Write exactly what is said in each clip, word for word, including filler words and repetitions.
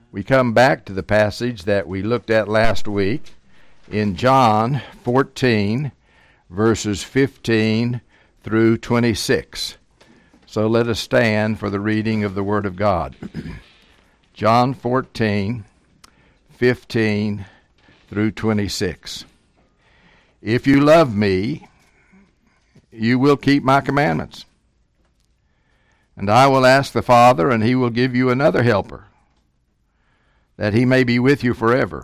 We come back to the passage that we looked at last week in John fourteen, verses fifteen through twenty-six. So let us stand for the reading of the Word of God. John fourteen, fifteen through twenty-six. If you love me, you will keep my commandments. And I will ask the Father, and he will give you another helper, that he may be with you forever.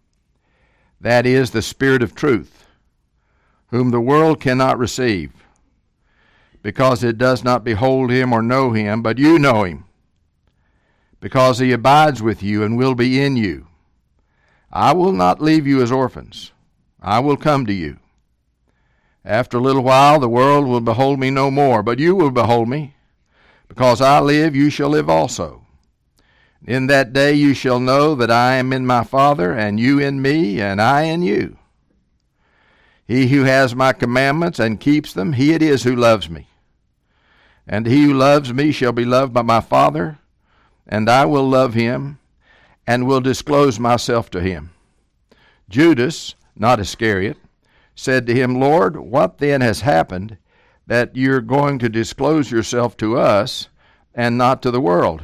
That is the Spirit of truth, whom the world cannot receive, because it does not behold him or know him, but you know him, because he abides with you and will be in you. I will not leave you as orphans. I will come to you. After a little while the world will behold me no more, but you will behold me. Because I live, you shall live also. In that day you shall know that I am in my Father, and you in me, and I in you. He who has my commandments and keeps them, he it is who loves me. And he who loves me shall be loved by my Father, and I will love him, and will disclose myself to him. Judas, not Iscariot, said to him, Lord, what then has happened that you're going to disclose yourself to us and not to the world?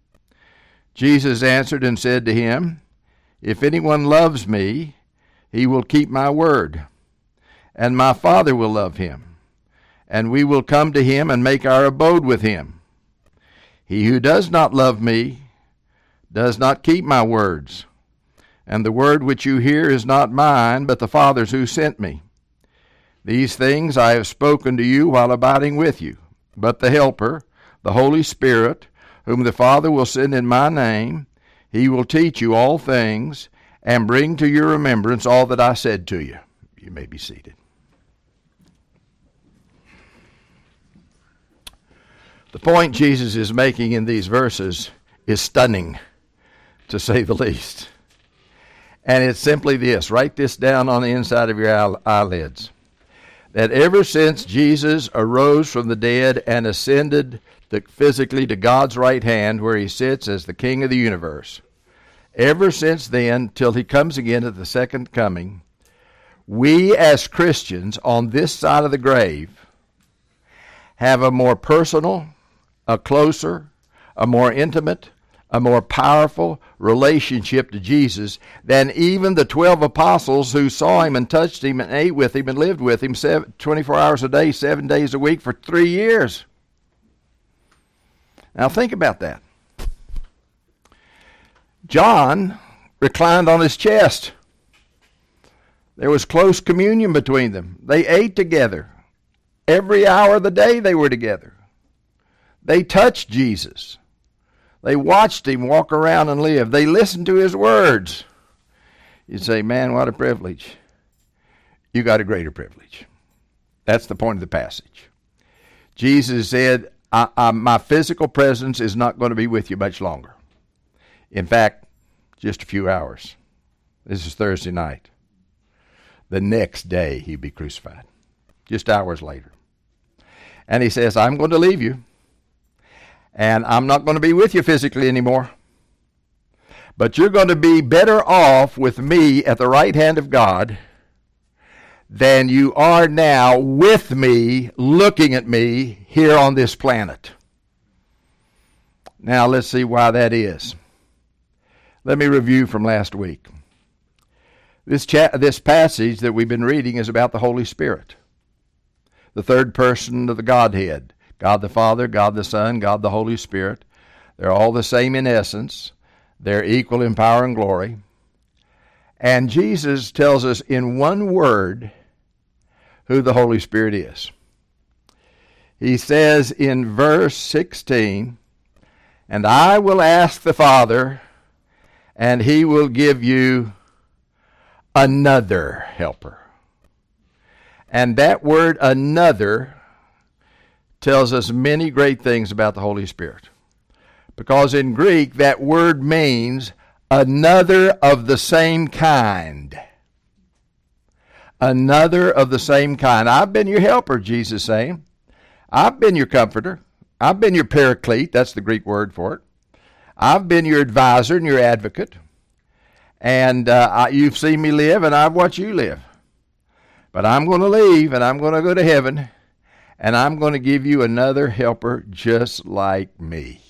Jesus answered and said to him, If anyone loves me, he will keep my word, and my Father will love him, and we will come to him and make our abode with him. He who does not love me does not keep my words, and the word which you hear is not mine, but the Father's who sent me. These things I have spoken to you while abiding with you. But the Helper, the Holy Spirit, whom the Father will send in my name, he will teach you all things and bring to your remembrance all that I said to you. You may be seated. The point Jesus is making in these verses is stunning, to say the least. And it's simply this. Write this down on the inside of your eyelids. That ever since Jesus arose from the dead and ascended to, physically to God's right hand, where he sits as the King of the universe, ever since then, till he comes again at the second coming, we as Christians on this side of the grave have a more personal, a closer, a more intimate, a more powerful relationship to Jesus than even the twelve apostles who saw him and touched him and ate with him and lived with him seven, twenty-four hours a day, seven days a week for three years. Now think about that. John reclined on his chest. There was close communion between them. They ate together. Every hour of the day they were together. They touched Jesus. They watched him walk around and live. They listened to his words. You'd say, man, what a privilege. You got a greater privilege. That's the point of the passage. Jesus said, I, I, my physical presence is not going to be with you much longer. In fact, just a few hours. This is Thursday night. The next day he'd be crucified. Just hours later. And he says, I'm going to leave you. And I'm not going to be with you physically anymore. But you're going to be better off with me at the right hand of God than you are now with me, looking at me here on this planet. Now let's see why that is. Let me review from last week. This, cha- this passage that we've been reading is about the Holy Spirit, the third person of the Godhead. God the Father, God the Son, God the Holy Spirit. They're all the same in essence. They're equal in power and glory. And Jesus tells us in one word who the Holy Spirit is. He says in verse sixteen, and I will ask the Father, and he will give you another helper. And that word another tells us many great things about the Holy Spirit. Because in Greek, that word means another of the same kind. Another of the same kind. I've been your helper, Jesus is saying. I've been your comforter. I've been your paraclete. That's the Greek word for it. I've been your advisor and your advocate. And uh, I, you've seen me live, and I've watched you live. But I'm going to leave, and I'm going to go to heaven, and I'm going to give you another helper just like me.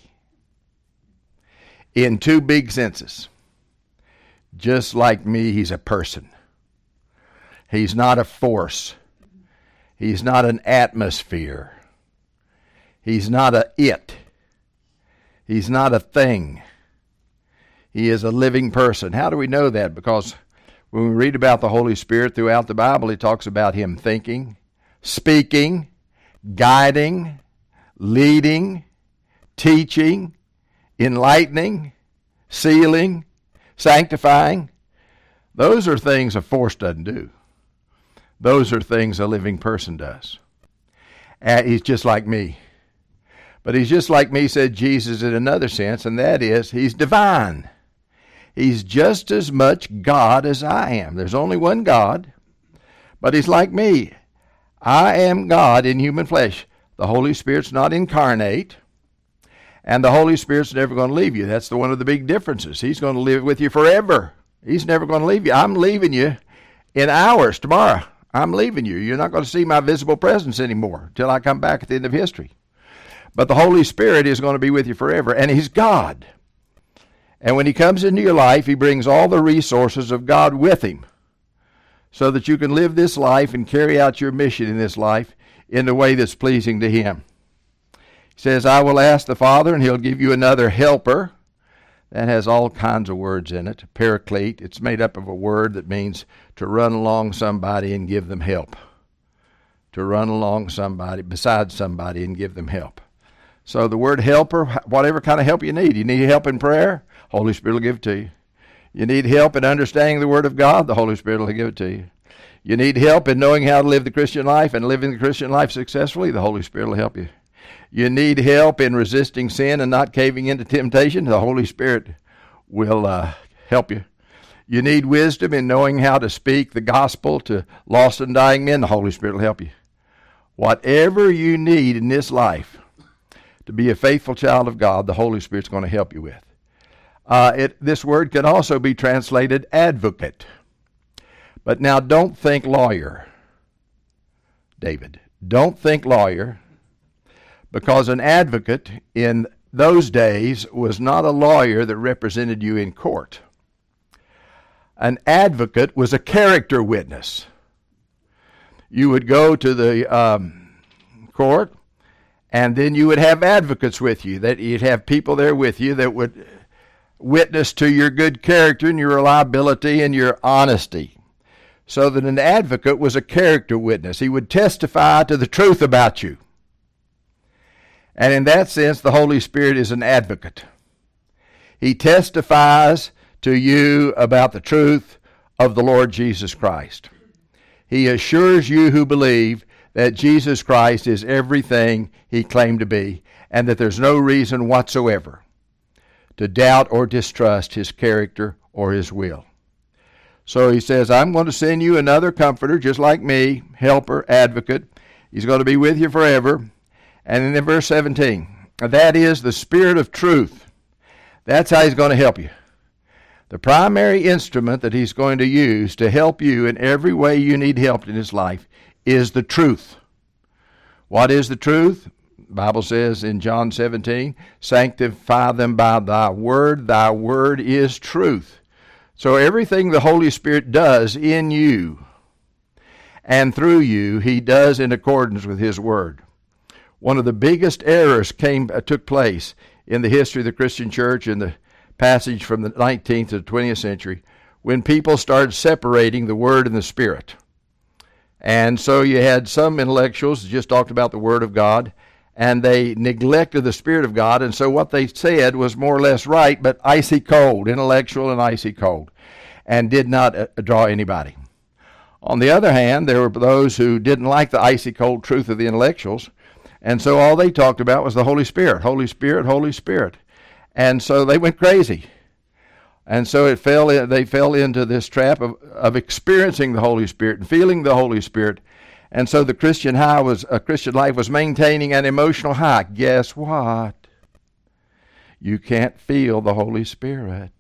In two big senses. Just like me, he's a person. He's not a force. He's not an atmosphere. He's not a it. He's not a thing. He is a living person. How do we know that? Because when we read about the Holy Spirit throughout the Bible, it talks about him thinking, speaking, guiding, leading, teaching, enlightening, sealing, sanctifying. Those are things a force doesn't do. Those are things a living person does. And he's just like me. But he's just like me, said Jesus in another sense, and that is he's divine. He's just as much God as I am. There's only one God, but he's like me. I am God in human flesh. The Holy Spirit's not incarnate, and the Holy Spirit's never going to leave you. That's the one of the big differences. He's going to live with you forever. He's never going to leave you. I'm leaving you in hours tomorrow. I'm leaving you. You're not going to see my visible presence anymore until I come back at the end of history. But the Holy Spirit is going to be with you forever, and he's God. And when he comes into your life, he brings all the resources of God with him so that you can live this life and carry out your mission in this life in the way that's pleasing to him. He says, I will ask the Father, and he'll give you another helper. That has all kinds of words in it. Paraclete, it's made up of a word that means to run along somebody and give them help. To run along somebody, beside somebody, and give them help. So the word helper, whatever kind of help you need. You need help in prayer, Holy Spirit will give it to you. You need help in understanding the Word of God, the Holy Spirit will give it to you. You need help in knowing how to live the Christian life and living the Christian life successfully, the Holy Spirit will help you. You need help in resisting sin and not caving into temptation, the Holy Spirit will uh, help you. You need wisdom in knowing how to speak the gospel to lost and dying men, the Holy Spirit will help you. Whatever you need in this life to be a faithful child of God, the Holy Spirit's going to help you with. Uh, it, this word can also be translated advocate. But now don't think lawyer, David. Don't think lawyer, because an advocate in those days was not a lawyer that represented you in court. An advocate was a character witness. You would go to the um, court, and then you would have advocates with you. That you'd have people there with you that would witness to your good character and your reliability and your honesty. So that an advocate was a character witness. He would testify to the truth about you. And in that sense, the Holy Spirit is an advocate. He testifies to you about the truth of the Lord Jesus Christ. He assures you who believe that Jesus Christ is everything he claimed to be, and that there's no reason whatsoever to doubt or distrust his character or his will. So he says, I'm going to send you another comforter, just like me, helper, advocate. He's going to be with you forever. And then in verse seventeen, that is the Spirit of truth. That's how he's going to help you. The primary instrument that he's going to use to help you in every way you need help in his life is the truth. What is the truth? The Bible says in John seventeen, sanctify them by thy word. Thy word is truth. So everything the Holy Spirit does in you and through you, he does in accordance with his word. One of the biggest errors came uh, took place in the history of the Christian church in the passage from the nineteenth to the twentieth century when people started separating the Word and the Spirit. And so you had some intellectuals that just talked about the Word of God, and they neglected the Spirit of God, and so what they said was more or less right, but icy cold, intellectual and icy cold, and did not uh, draw anybody. On the other hand, there were those who didn't like the icy cold truth of the intellectuals, and so all they talked about was the Holy Spirit, Holy Spirit, Holy Spirit. And so they went crazy. And so it fell in, they fell into this trap of, of experiencing the Holy Spirit and feeling the Holy Spirit. And so the Christian high was, a Christian life was maintaining an emotional high. Guess what? You can't feel the Holy Spirit.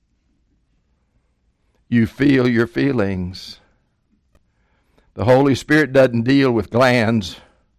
You feel your feelings. The Holy Spirit doesn't deal with glands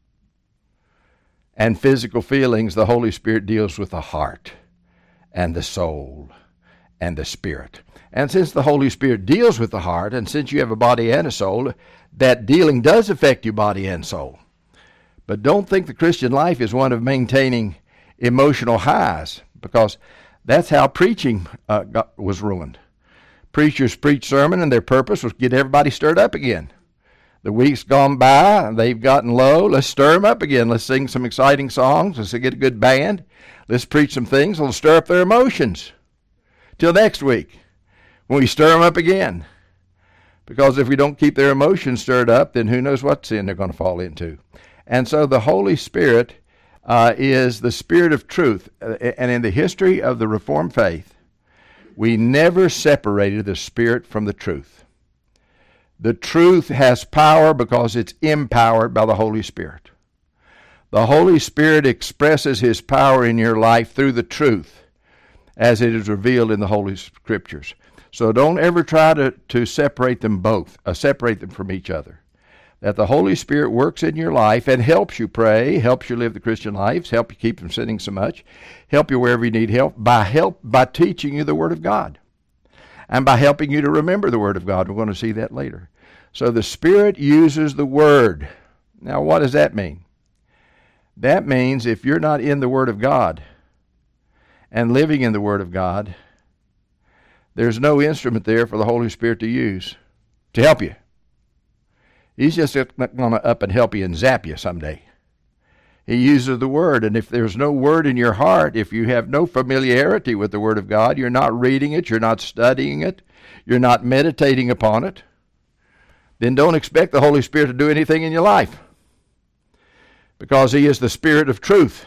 and physical feelings. The Holy Spirit deals with the heart and the soul and the spirit. And since the Holy Spirit deals with the heart, and since you have a body and a soul, that dealing does affect your body and soul. But don't think the Christian life is one of maintaining emotional highs, because that's how preaching uh, got, was ruined. Preachers preach sermon, and their purpose was to get everybody stirred up again. The week's gone by, they've gotten low. Let's stir them up again. Let's sing some exciting songs. Let's get a good band. Let's preach some things that'll stir up their emotions. Till next week, when we stir them up again. Because if we don't keep their emotions stirred up, then who knows what sin they're going to fall into. And so the Holy Spirit uh, is the Spirit of truth. Uh, and in the history of the Reformed faith, we never separated the Spirit from the truth. The truth has power because it's empowered by the Holy Spirit. The Holy Spirit expresses His power in your life through the truth as it is revealed in the Holy Scriptures. So don't ever try to, to separate them both, uh, separate them from each other. That the Holy Spirit works in your life and helps you pray, helps you live the Christian lives, help you keep from sinning so much, help you wherever you need help, by help by teaching you the Word of God, and by helping you to remember the Word of God. We're going to see that later. So the Spirit uses the Word. Now, what does that mean? That means if you're not in the Word of God and living in the Word of God, there's no instrument there for the Holy Spirit to use to help you. He's just not going to up and help you and zap you someday. He uses the Word, and if there's no Word in your heart, if you have no familiarity with the Word of God, you're not reading it, you're not studying it, you're not meditating upon it, then don't expect the Holy Spirit to do anything in your life, because He is the Spirit of truth.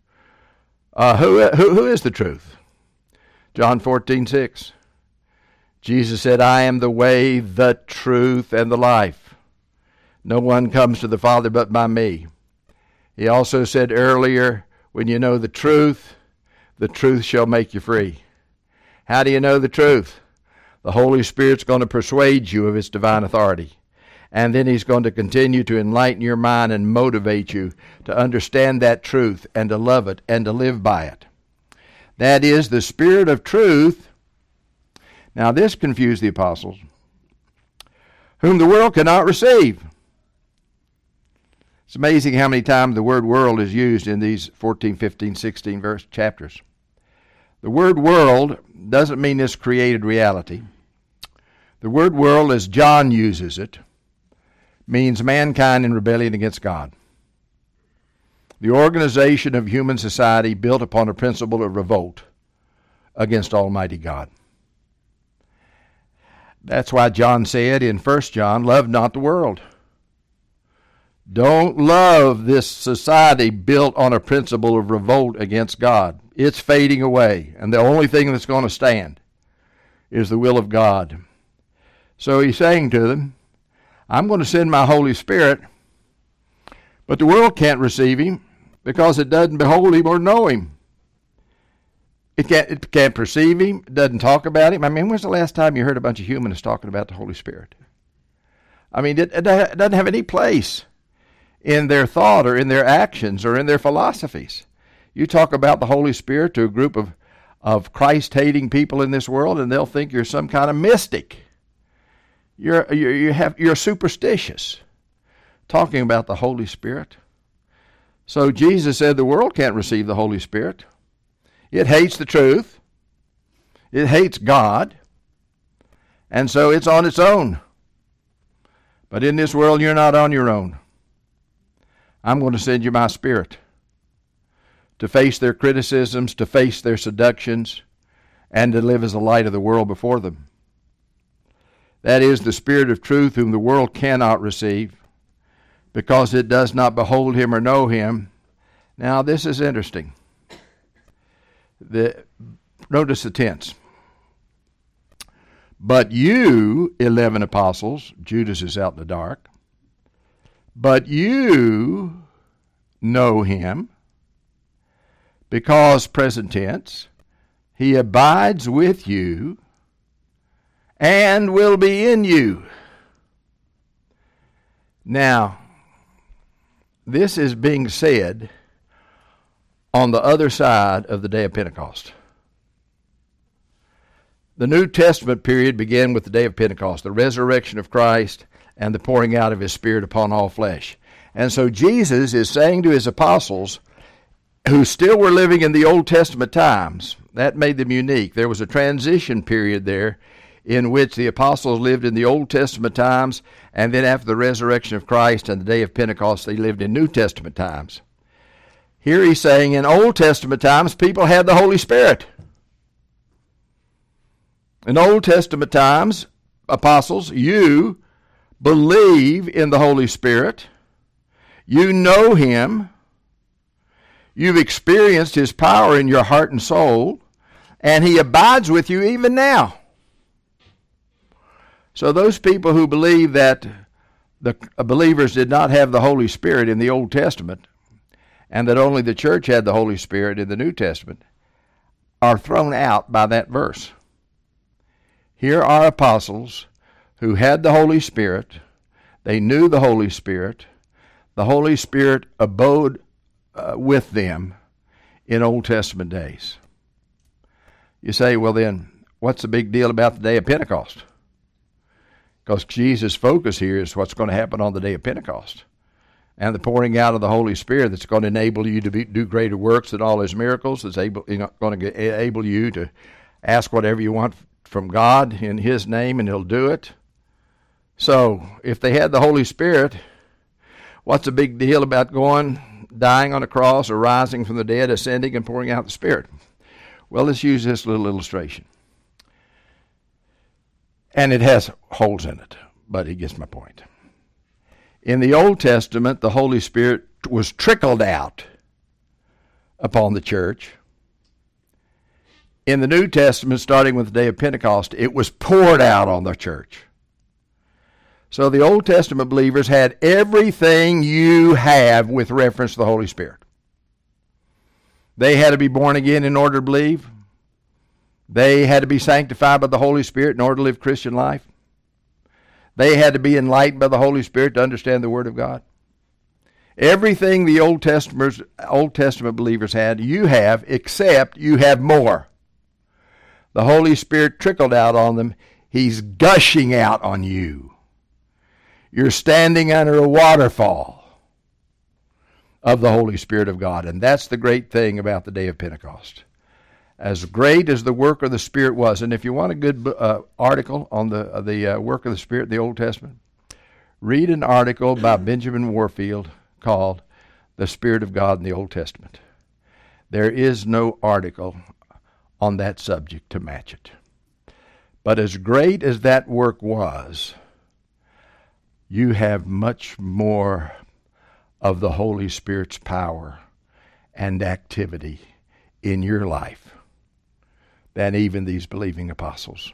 Uh, who, who, who is the truth? John fourteen six. Jesus said, I am the way, the truth, and the life. No one comes to the Father but by me. He also said earlier, when you know the truth, the truth shall make you free. How do you know the truth? The Holy Spirit's going to persuade you of its divine authority. And then He's going to continue to enlighten your mind and motivate you to understand that truth and to love it and to live by it. That is the Spirit of truth. Now this confused the apostles, whom the world cannot receive. It's amazing how many times the word world is used in these fourteen, fifteen, sixteen verse chapters. The word world doesn't mean this created reality. The word world, as John uses it, means mankind in rebellion against God. The organization of human society built upon a principle of revolt against Almighty God. That's why John said in First John, love not the world. Don't love this society built on a principle of revolt against God. It's fading away, and the only thing that's going to stand is the will of God. So he's saying to them, I'm going to send my Holy Spirit, but the world can't receive Him because it doesn't behold Him or know Him. It can't, it can't perceive Him, it doesn't talk about Him. I mean, when's the last time you heard a bunch of humanists talking about the Holy Spirit? I mean, it, it doesn't have any place in their thought or in their actions or in their philosophies. You talk about the Holy Spirit to a group of, of Christ-hating people in this world, and they'll think you're some kind of mystic. You're, you're, you have, you're superstitious, talking about the Holy Spirit. So Jesus said the world can't receive the Holy Spirit. It hates the truth. It hates God. And so it's on its own. But in this world, you're not on your own. I'm going to send you my Spirit to face their criticisms, to face their seductions, and to live as the light of the world before them. That is the Spirit of truth, whom the world cannot receive, because it does not behold Him or know Him. Now, this is interesting. The, notice the tense. But you, eleven apostles, Judas is out in the dark, but you know Him, because, present tense, he abides with you and will be in you. Now, this is being said on the other side of the day of Pentecost. The New Testament period began with the day of Pentecost, the resurrection of Christ and the pouring out of his Spirit upon all flesh. And so Jesus is saying to his apostles, who still were living in the Old Testament times, that made them unique. There was a transition period there in which the apostles lived in the Old Testament times, and then after the resurrection of Christ and the day of Pentecost, they lived in New Testament times. Here he's saying in Old Testament times, people had the Holy Spirit. In Old Testament times, apostles, you believe in the Holy Spirit. You know him. You've experienced his power in your heart and soul, and he abides with you even now. So those people who believe that the believers did not have the Holy Spirit in the Old Testament, and that only the church had the Holy Spirit in the New Testament, are thrown out by that verse. Here are apostles who had the Holy Spirit. They knew the Holy Spirit. The Holy Spirit abode uh, with them in Old Testament days. You say, well then, what's the big deal about the day of Pentecost? Because Jesus' focus here is what's going to happen on the day of Pentecost. And the pouring out of the Holy Spirit that's going to enable you to be, do greater works than all his miracles. That's able, going to enable you to ask whatever you want from God in his name, and he'll do it. So, if they had the Holy Spirit, what's the big deal about going, dying on a cross, or rising from the dead, ascending, and pouring out the Spirit? Well, let's use this little illustration. And it has holes in it, but it gets my point. In the Old Testament, the Holy Spirit was trickled out upon the church. In the New Testament, starting with the day of Pentecost, it was poured out on the church. So the Old Testament believers had everything you have with reference to the Holy Spirit. They had to be born again in order to believe. They had to be sanctified by the Holy Spirit in order to live Christian life. They had to be enlightened by the Holy Spirit to understand the Word of God. Everything the Old Testament, Old Testament believers had, you have, except you have more. The Holy Spirit trickled out on them. He's gushing out on you. You're standing under a waterfall of the Holy Spirit of God. And that's the great thing about the day of Pentecost. As great as the work of the Spirit was, and if you want a good uh, article on the, uh, the uh, work of the Spirit in the Old Testament, read an article by Benjamin Warfield called The Spirit of God in the Old Testament. There is no article on that subject to match it. But as great as that work was, you have much more of the Holy Spirit's power and activity in your life than even these believing apostles.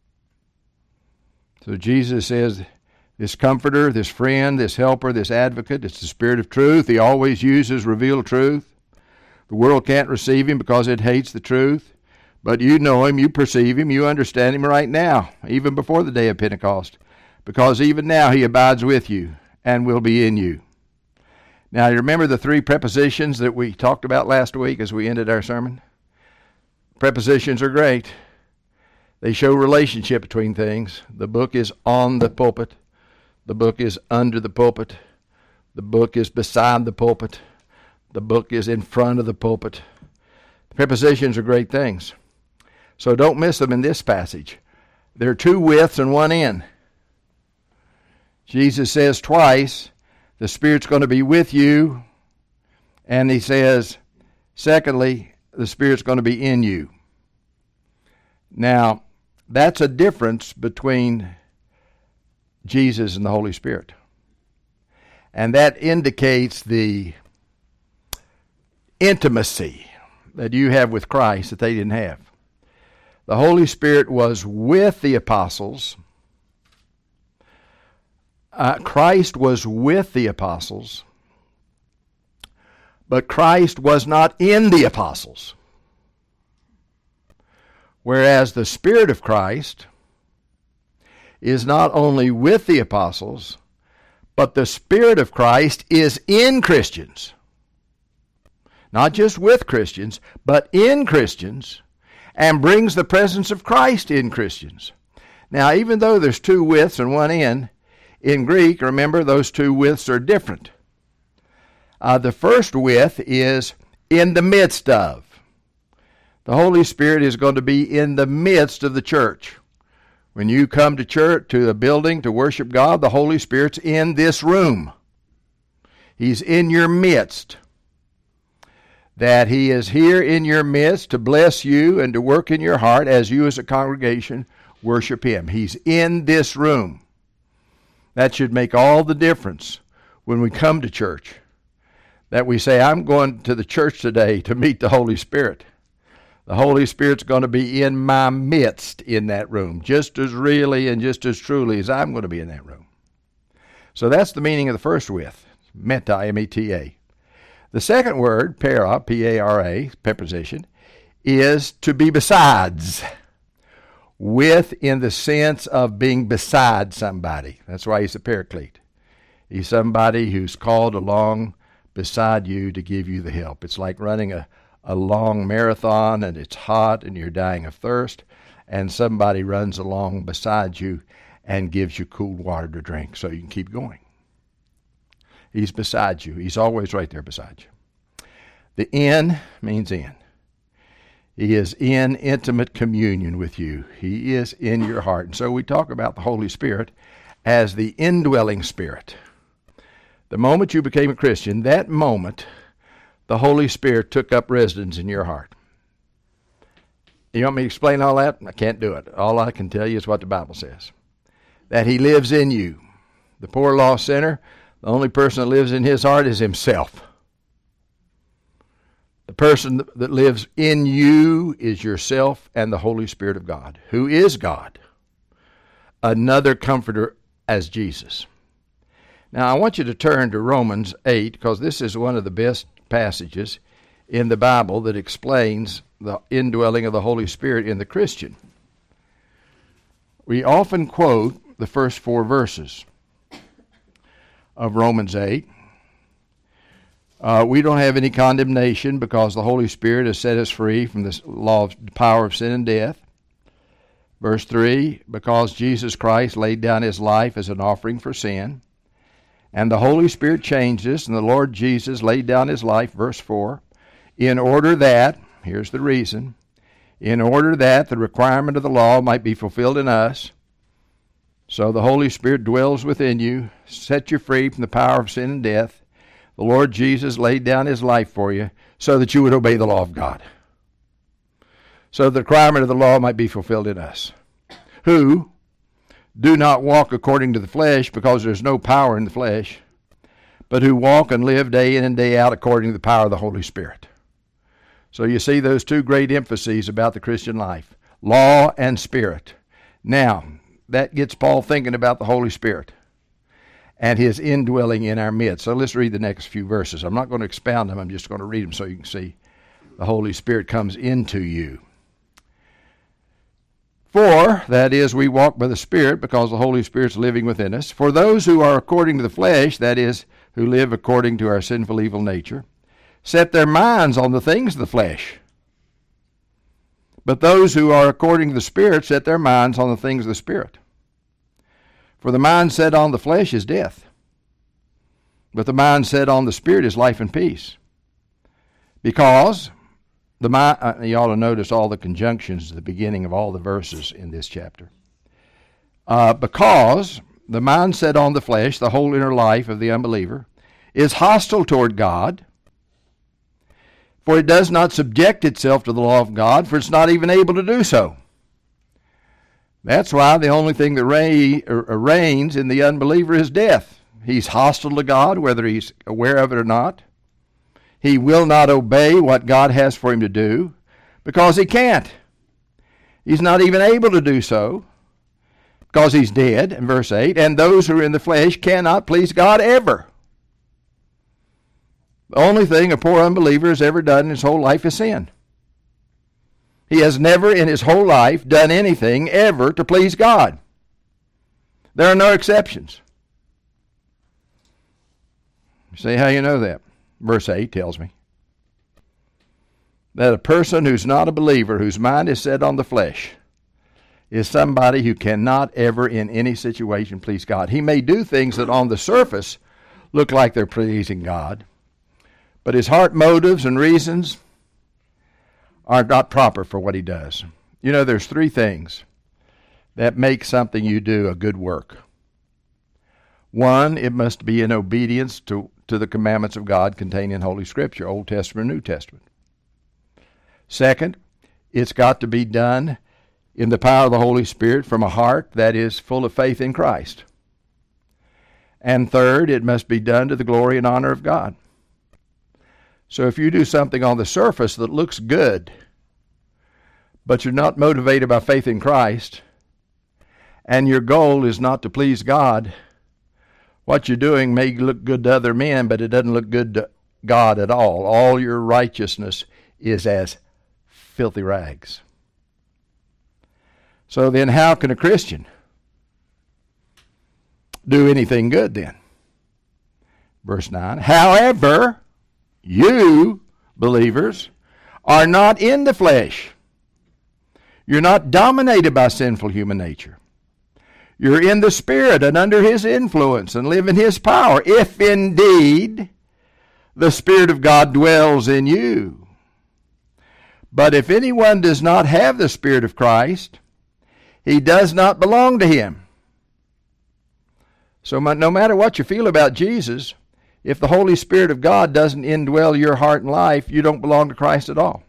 So Jesus says, this comforter, this friend, this helper, this advocate, it's the Spirit of truth. He always uses revealed truth. The world can't receive him because it hates the truth. But you know him, you perceive him, you understand him right now, even before the day of Pentecost, because even now he abides with you and will be in you. Now, you remember the three prepositions that we talked about last week as we ended our sermon? Prepositions are great. They show relationship between things. The book is on the pulpit. The book is under the pulpit. The book is beside the pulpit. The book is in front of the pulpit. Prepositions are great things. So don't miss them in this passage. There are two widths and one in. Jesus says twice, the Spirit's going to be with you. And he says, secondly, the Spirit's going to be in you. Now, that's a difference between Jesus and the Holy Spirit. And that indicates the intimacy that you have with Christ that they didn't have. The Holy Spirit was with the apostles. Uh, Christ was with the apostles. But Christ was not in the apostles. Whereas the Spirit of Christ is not only with the apostles, but the Spirit of Christ is in Christians. Not just with Christians, but in Christians, and brings the presence of Christ in Christians. Now, even though there's two withs and one in, in Greek, remember, those two withs are different. Uh, the first with is in the midst of. The Holy Spirit is going to be in the midst of the church. When you come to church, to the building to worship God, the Holy Spirit's in this room. He's in your midst. That He is here in your midst to bless you and to work in your heart as you as a congregation worship Him. He's in this room. That should make all the difference when we come to church. That we say, I'm going to the church today to meet the Holy Spirit. The Holy Spirit's going to be in my midst in that room, just as really and just as truly as I'm going to be in that room. So that's the meaning of the first with, meta, M E T A. The second word, para, P A R A, preposition, is to be besides. With in the sense of being beside somebody. That's why he's a paraclete. He's somebody who's called along beside you to give you the help. It's like running a, a long marathon and it's hot and you're dying of thirst, and somebody runs along beside you and gives you cool water to drink so you can keep going. He's beside you. He's always right there beside you. The in means in. He is in intimate communion with you. He is in your heart. And so we talk about the Holy Spirit as the indwelling Spirit. The moment you became a Christian, that moment, the Holy Spirit took up residence in your heart. You want me to explain all that? I can't do it. All I can tell you is what the Bible says. That He lives in you. The poor lost sinner, the only person that lives in his heart is himself. The person that lives in you is yourself and the Holy Spirit of God, who is God. Another comforter as Jesus. Now, I want you to turn to Romans eight, because this is one of the best passages in the Bible that explains the indwelling of the Holy Spirit in the Christian. We often quote the first four verses of Romans eight. Uh, we don't have any condemnation because the Holy Spirit has set us free from the law of the power of sin and death. Verse three, because Jesus Christ laid down His life as an offering for sin. And the Holy Spirit changed us, and the Lord Jesus laid down His life, verse four, in order that, here's the reason, in order that the requirement of the law might be fulfilled in us. So the Holy Spirit dwells within you, set you free from the power of sin and death. The Lord Jesus laid down His life for you so that you would obey the law of God. So the requirement of the law might be fulfilled in us, who do not walk according to the flesh, because there's no power in the flesh, but who walk and live day in and day out according to the power of the Holy Spirit. So you see those two great emphases about the Christian life, law and spirit. Now, that gets Paul thinking about the Holy Spirit and His indwelling in our midst. So let's read the next few verses. I'm not going to expound them. I'm just going to read them so you can see the Holy Spirit comes into you. For, that is, we walk by the Spirit because the Holy Spirit's living within us. For those who are according to the flesh, that is, who live according to our sinful evil nature, set their minds on the things of the flesh. But those who are according to the Spirit set their minds on the things of the Spirit. For the mind set on the flesh is death, but the mind set on the Spirit is life and peace. Because the mind, uh, you ought to notice all the conjunctions at the beginning of all the verses in this chapter. Uh, because the mind set on the flesh, the whole inner life of the unbeliever, is hostile toward God, for it does not subject itself to the law of God, for it's not even able to do so. That's why the only thing that reigns in the unbeliever is death. He's hostile to God, whether he's aware of it or not. He will not obey what God has for him to do because he can't. He's not even able to do so because he's dead, in verse eight, and those who are in the flesh cannot please God ever. The only thing a poor unbeliever has ever done in his whole life is sin. He has never in his whole life done anything ever to please God. There are no exceptions. See how you know that? Verse eight tells me that a person who's not a believer, whose mind is set on the flesh, is somebody who cannot ever in any situation please God. He may do things that on the surface look like they're pleasing God, but his heart motives and reasons are not proper for what he does. You know, there's three things that make something you do a good work. One, it must be in obedience to, to the commandments of God contained in Holy Scripture, Old Testament, New Testament. Second, it's got to be done in the power of the Holy Spirit from a heart that is full of faith in Christ. And third, it must be done to the glory and honor of God. So if you do something on the surface that looks good, but you're not motivated by faith in Christ, and your goal is not to please God, what you're doing may look good to other men, but it doesn't look good to God at all. All your righteousness is as filthy rags. So then how can a Christian do anything good then? Verse nine, however, you, believers, are not in the flesh. You're not dominated by sinful human nature. You're in the Spirit and under His influence and live in His power, if indeed the Spirit of God dwells in you. But if anyone does not have the Spirit of Christ, he does not belong to Him. So no matter what you feel about Jesus, if the Holy Spirit of God doesn't indwell your heart and life, you don't belong to Christ at all.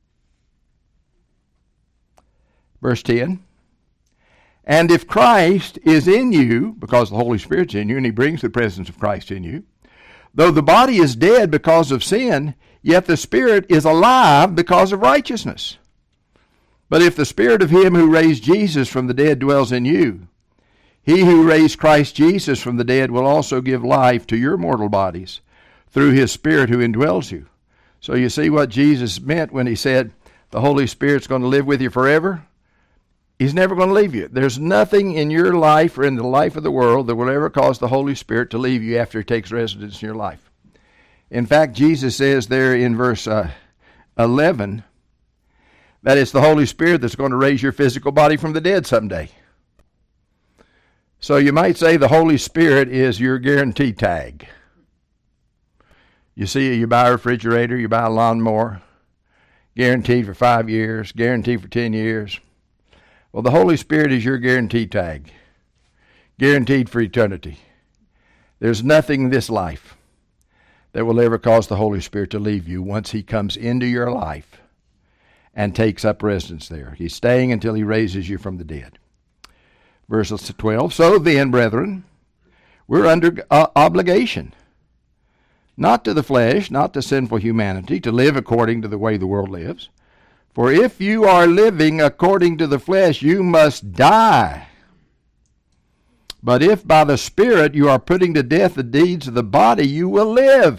Verse ten, and if Christ is in you, because the Holy Spirit's in you and He brings the presence of Christ in you, though the body is dead because of sin, yet the Spirit is alive because of righteousness. But if the Spirit of Him who raised Jesus from the dead dwells in you, He who raised Christ Jesus from the dead will also give life to your mortal bodies through His Spirit who indwells you. So you see what Jesus meant when He said the Holy Spirit's going to live with you forever? He's never going to leave you. There's nothing in your life or in the life of the world that will ever cause the Holy Spirit to leave you after He takes residence in your life. In fact, Jesus says there in verse uh, eleven that it's the Holy Spirit that's going to raise your physical body from the dead someday. So you might say the Holy Spirit is your guarantee tag. You see, you buy a refrigerator, you buy a lawnmower, guaranteed for five years, guaranteed for ten years. Well, the Holy Spirit is your guarantee tag, guaranteed for eternity. There's nothing in this life that will ever cause the Holy Spirit to leave you once He comes into your life and takes up residence there. He's staying until He raises you from the dead. Verse twelve, so then, brethren, we're under uh, obligation, not to the flesh, not to sinful humanity, to live according to the way the world lives. For if you are living according to the flesh, you must die. But if by the Spirit you are putting to death the deeds of the body, you will live.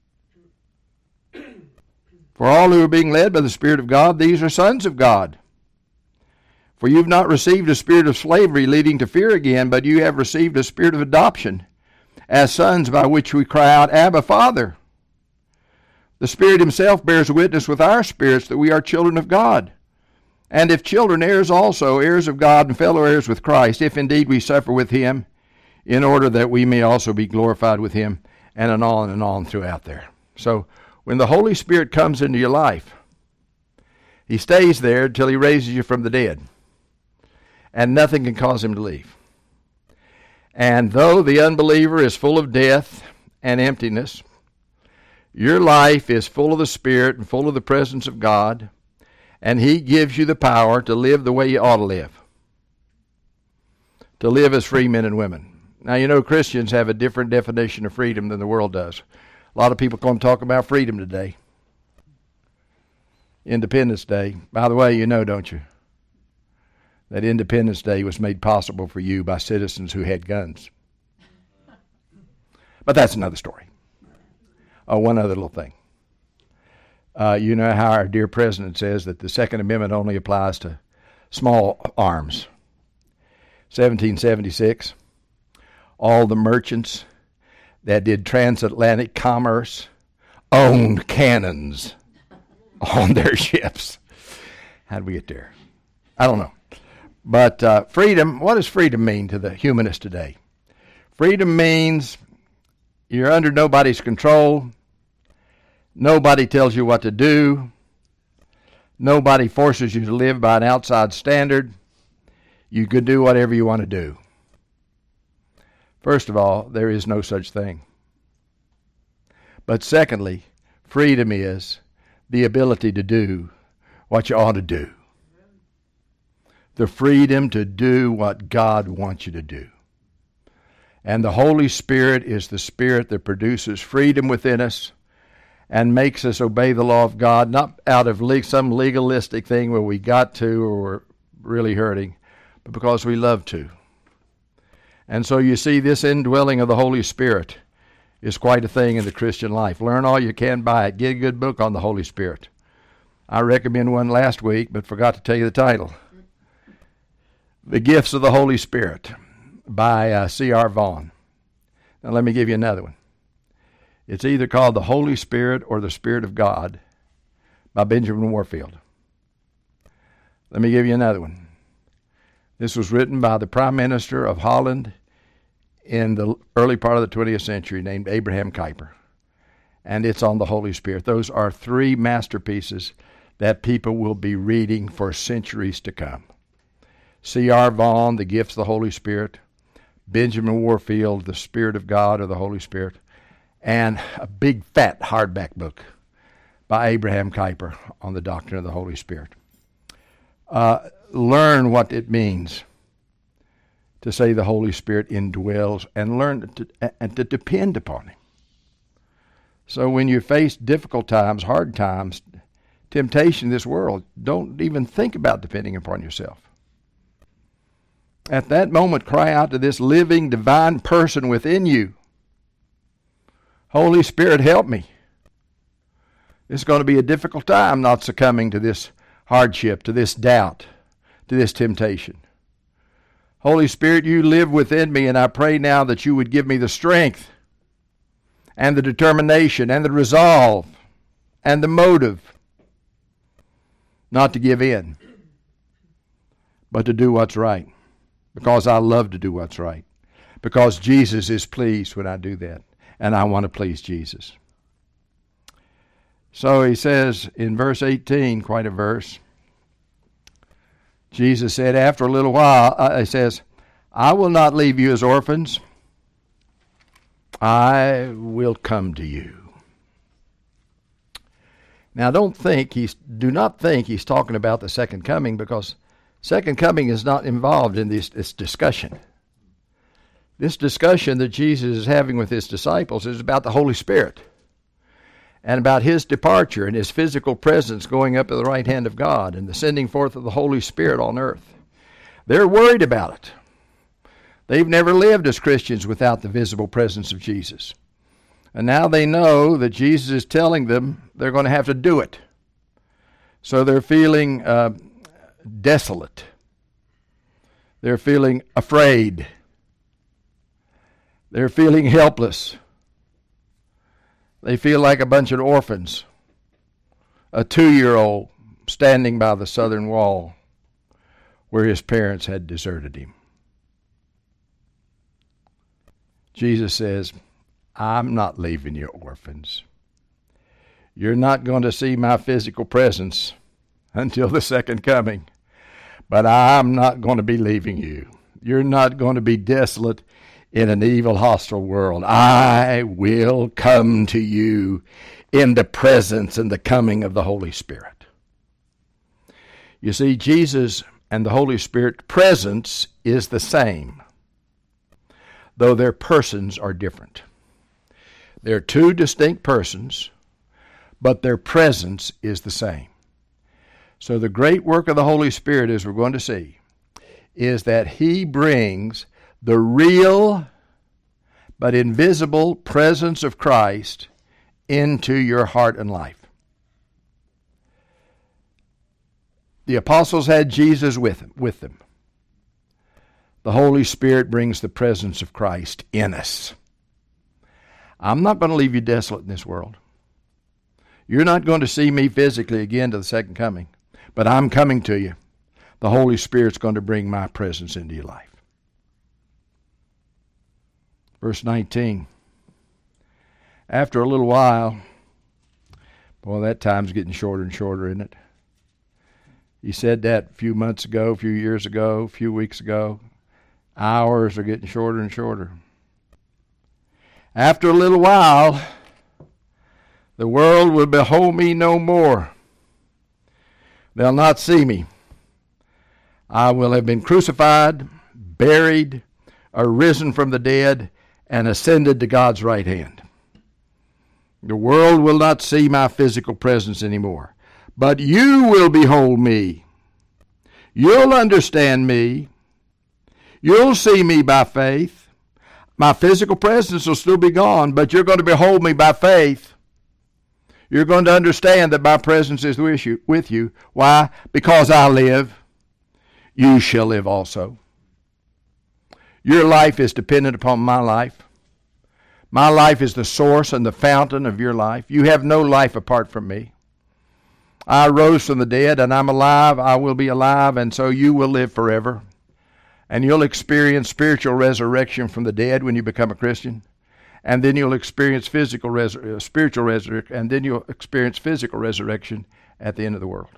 For all who are being led by the Spirit of God, these are sons of God. For you've not received a spirit of slavery leading to fear again, but you have received a spirit of adoption as sons, by which we cry out, Abba, Father. The Spirit Himself bears witness with our spirits that we are children of God. And if children, heirs also, heirs of God and fellow heirs with Christ, if indeed we suffer with Him, in order that we may also be glorified with Him, and on and on throughout there. So when the Holy Spirit comes into your life, He stays there until He raises you from the dead. And nothing can cause Him to leave. And though the unbeliever is full of death and emptiness, your life is full of the Spirit and full of the presence of God, and He gives you the power to live the way you ought to live, to live as free men and women. Now, you know, Christians have a different definition of freedom than the world does. A lot of people come talk about freedom today. Independence Day. By the way, you know, don't you, that Independence Day was made possible for you by citizens who had guns. But that's another story. Oh, one other little thing. Uh, you know how our dear president says that the Second Amendment only applies to small arms. seventeen seventy-six, all the merchants that did transatlantic commerce owned cannons on their ships. How did we get there? I don't know. But uh, freedom, what does freedom mean to the humanist today? Freedom means you're under nobody's control. Nobody tells you what to do. Nobody forces you to live by an outside standard. You can do whatever you want to do. First of all, there is no such thing. But secondly, freedom is the ability to do what you ought to do. The freedom to do what God wants you to do. And the Holy Spirit is the Spirit that produces freedom within us and makes us obey the law of God, not out of le- some legalistic thing where we got to or we're really hurting, but because we love to. And so you see, this indwelling of the Holy Spirit is quite a thing in the Christian life. Learn all you can by it. Get a good book on the Holy Spirit. I recommend one last week, but forgot to tell you the title. The Gifts of the Holy Spirit by uh, C R Vaughan. Now let me give you another one. It's either called The Holy Spirit or The Spirit of God by Benjamin Warfield. Let me give you another one. This was written by the Prime Minister of Holland in the early part of the twentieth century, named Abraham Kuyper. And it's on the Holy Spirit. Those are three masterpieces that people will be reading for centuries to come. C R Vaughan, The Gifts of the Holy Spirit. Benjamin Warfield, The Spirit of God or the Holy Spirit. And a big fat hardback book by Abraham Kuyper on the doctrine of the Holy Spirit. Uh, learn what it means to say the Holy Spirit indwells, and learn to, and to depend upon Him. So when you face difficult times, hard times, temptation in this world, don't even think about depending upon yourself. At that moment, cry out to this living, divine person within you. Holy Spirit, help me. It's going to be a difficult time not succumbing to this hardship, to this doubt, to this temptation. Holy Spirit, you live within me, and I pray now that you would give me the strength and the determination and the resolve and the motive not to give in, but to do what's right, because I love to do what's right, because Jesus is pleased when I do that, and I want to please Jesus. So he says in verse eighteen, quite a verse, Jesus said, after a little while, uh, he says, I will not leave you as orphans. I will come to you. Now don't think he's, do not think he's talking about the second coming, because second coming is not involved in this, this discussion. This discussion that Jesus is having with his disciples is about the Holy Spirit and about his departure and his physical presence going up to the right hand of God and the sending forth of the Holy Spirit on earth. They're worried about it. They've never lived as Christians without the visible presence of Jesus. And now they know that Jesus is telling them they're going to have to do it. So they're feeling uh, desolate. They're feeling afraid. They're feeling helpless. They feel like a bunch of orphans. A two-year-old standing by the southern wall where his parents had deserted him. Jesus says, I'm not leaving you orphans. You're not going to see my physical presence until the second coming, but I'm not going to be leaving you. You're not going to be desolate in an evil, hostile world. I will come to you in the presence and the coming of the Holy Spirit. You see, Jesus and the Holy Spirit presence is the same, though their persons are different. They're two distinct persons, but their presence is the same. So the great work of the Holy Spirit, as we're going to see, is that he brings the real but invisible presence of Christ into your heart and life. The apostles had Jesus with them, with them. The Holy Spirit brings the presence of Christ in us. I'm not going to leave you desolate in this world. You're not going to see me physically again to the second coming, but I'm coming to you. The Holy Spirit's going to bring my presence into your life. Verse nineteen. After a little while, boy, that time's getting shorter and shorter, isn't it? He said that a few months ago, a few years ago, a few weeks ago. Hours are getting shorter and shorter. After a little while, the world will behold me no more. They'll not see me. I will have been crucified, buried, arisen from the dead, and ascended to God's right hand. The world will not see my physical presence anymore. But you will behold me. You'll understand me. You'll see me by faith. My physical presence will still be gone, but you're going to behold me by faith. You're going to understand that my presence is with you. With you. Why? Because I live. You shall live also. Your life is dependent upon my life. My life is the source and the fountain of your life. You have no life apart from me. I rose from the dead, and I'm alive. I will be alive, and so you will live forever. And you'll experience spiritual resurrection from the dead when you become a Christian. And then you'll experience physical resur- spiritual resurrection, and then you'll experience physical resurrection at the end of the world.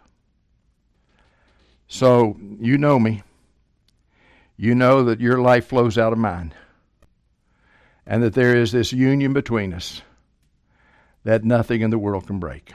So you know me. You know that your life flows out of mine. And that there is this union between us that nothing in the world can break.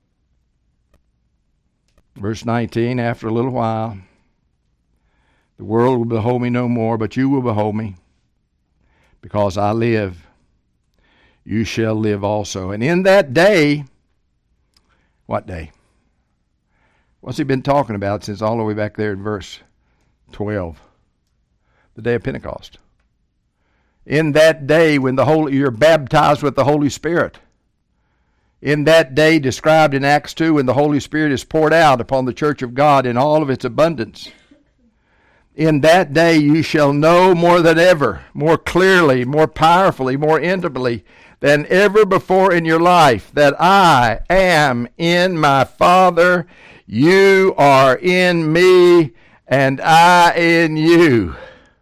Verse nineteen, after a little while, the world will behold me no more, but you will behold me. Because I live, you shall live also. And in that day, what day? What's he been talking about since all the way back there in verse twelve? The day of Pentecost. In that day when the Holy, you're baptized with the Holy Spirit. In that day described in Acts two when the Holy Spirit is poured out upon the church of God in all of its abundance. In that day you shall know more than ever, more clearly, more powerfully, more intimately than ever before in your life that I am in my Father, you are in me, and I in you.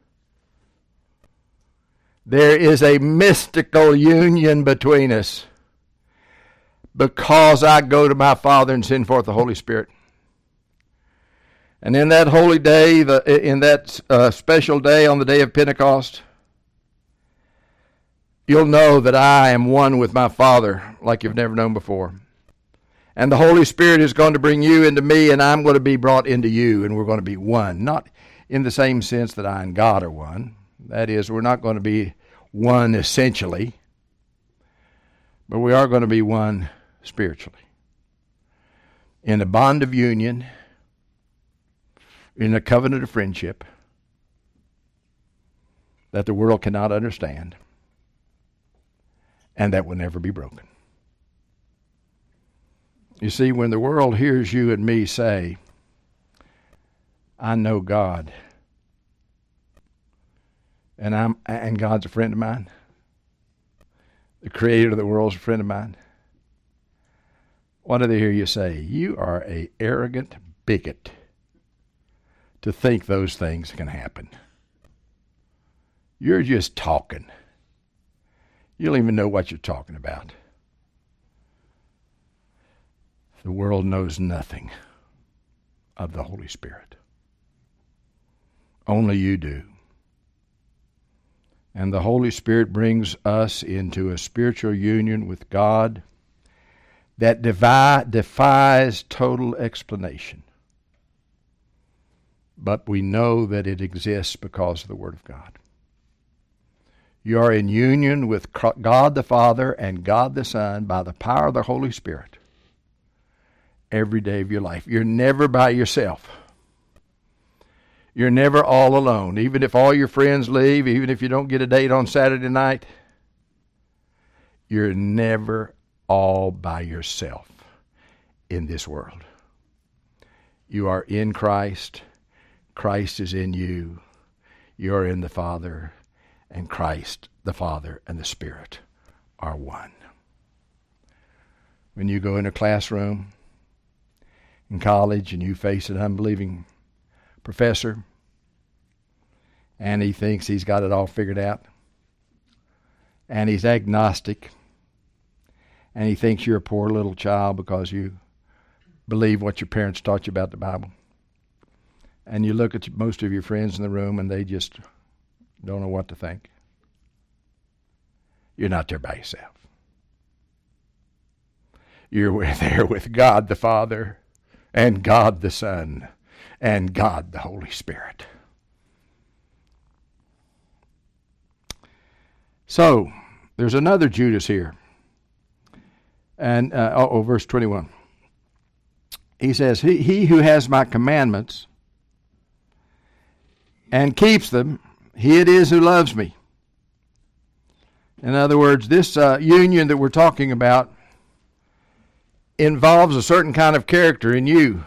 There is a mystical union between us because I go to my Father and send forth the Holy Spirit. And in that holy day, the, in that uh, special day on the day of Pentecost, you'll know that I am one with my Father like you've never known before. And the Holy Spirit is going to bring you into me, and I'm going to be brought into you, and we're going to be one. Not in the same sense that I and God are one. That is, we're not going to be one essentially, but we are going to be one spiritually. In a bond of union, in a covenant of friendship that the world cannot understand and that will never be broken. You see, when the world hears you and me say, I know God, and I'm and God's a friend of mine, the creator of the world is a friend of mine, what do they hear you say? You are an arrogant bigot to think those things can happen. You're just talking. You don't even know what you're talking about. The world knows nothing of the Holy Spirit. Only you do. And the Holy Spirit brings us into a spiritual union with God that devi- defies total explanation. But we know that it exists because of the Word of God. You are in union with God the Father and God the Son by the power of the Holy Spirit every day of your life. You're never by yourself. You're never all alone. Even if all your friends leave, even if you don't get a date on Saturday night, you're never all by yourself in this world. You are in Christ. Christ is in you. You are in the Father. And Christ, the Father, and the Spirit are one. When you go in a classroom in college and you face an unbelieving professor and he thinks he's got it all figured out and he's agnostic and he thinks you're a poor little child because you believe what your parents taught you about the Bible, and you look at most of your friends in the room and they just don't know what to think, you're not there by yourself. You're there with God the Father and God the Son and God the Holy Spirit. So, there's another Judas here. And, uh, oh, oh, verse twenty-one. He says, he, he who has my commandments and keeps them, he it is who loves me. In other words, this uh, union that we're talking about involves a certain kind of character in you.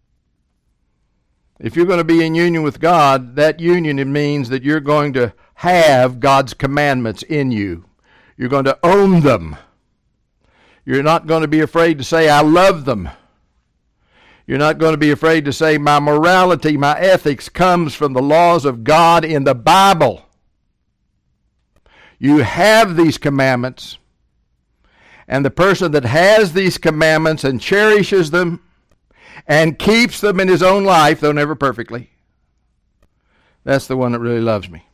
If you're going to be in union with God, that union, it means that you're going to have God's commandments in you. You're going to own them. You're not going to be afraid to say, I love them. You're not going to be afraid to say, my morality, my ethics comes from the laws of God in the Bible. You have these commandments, and the person that has these commandments and cherishes them and keeps them in his own life, though never perfectly, that's the one that really loves me.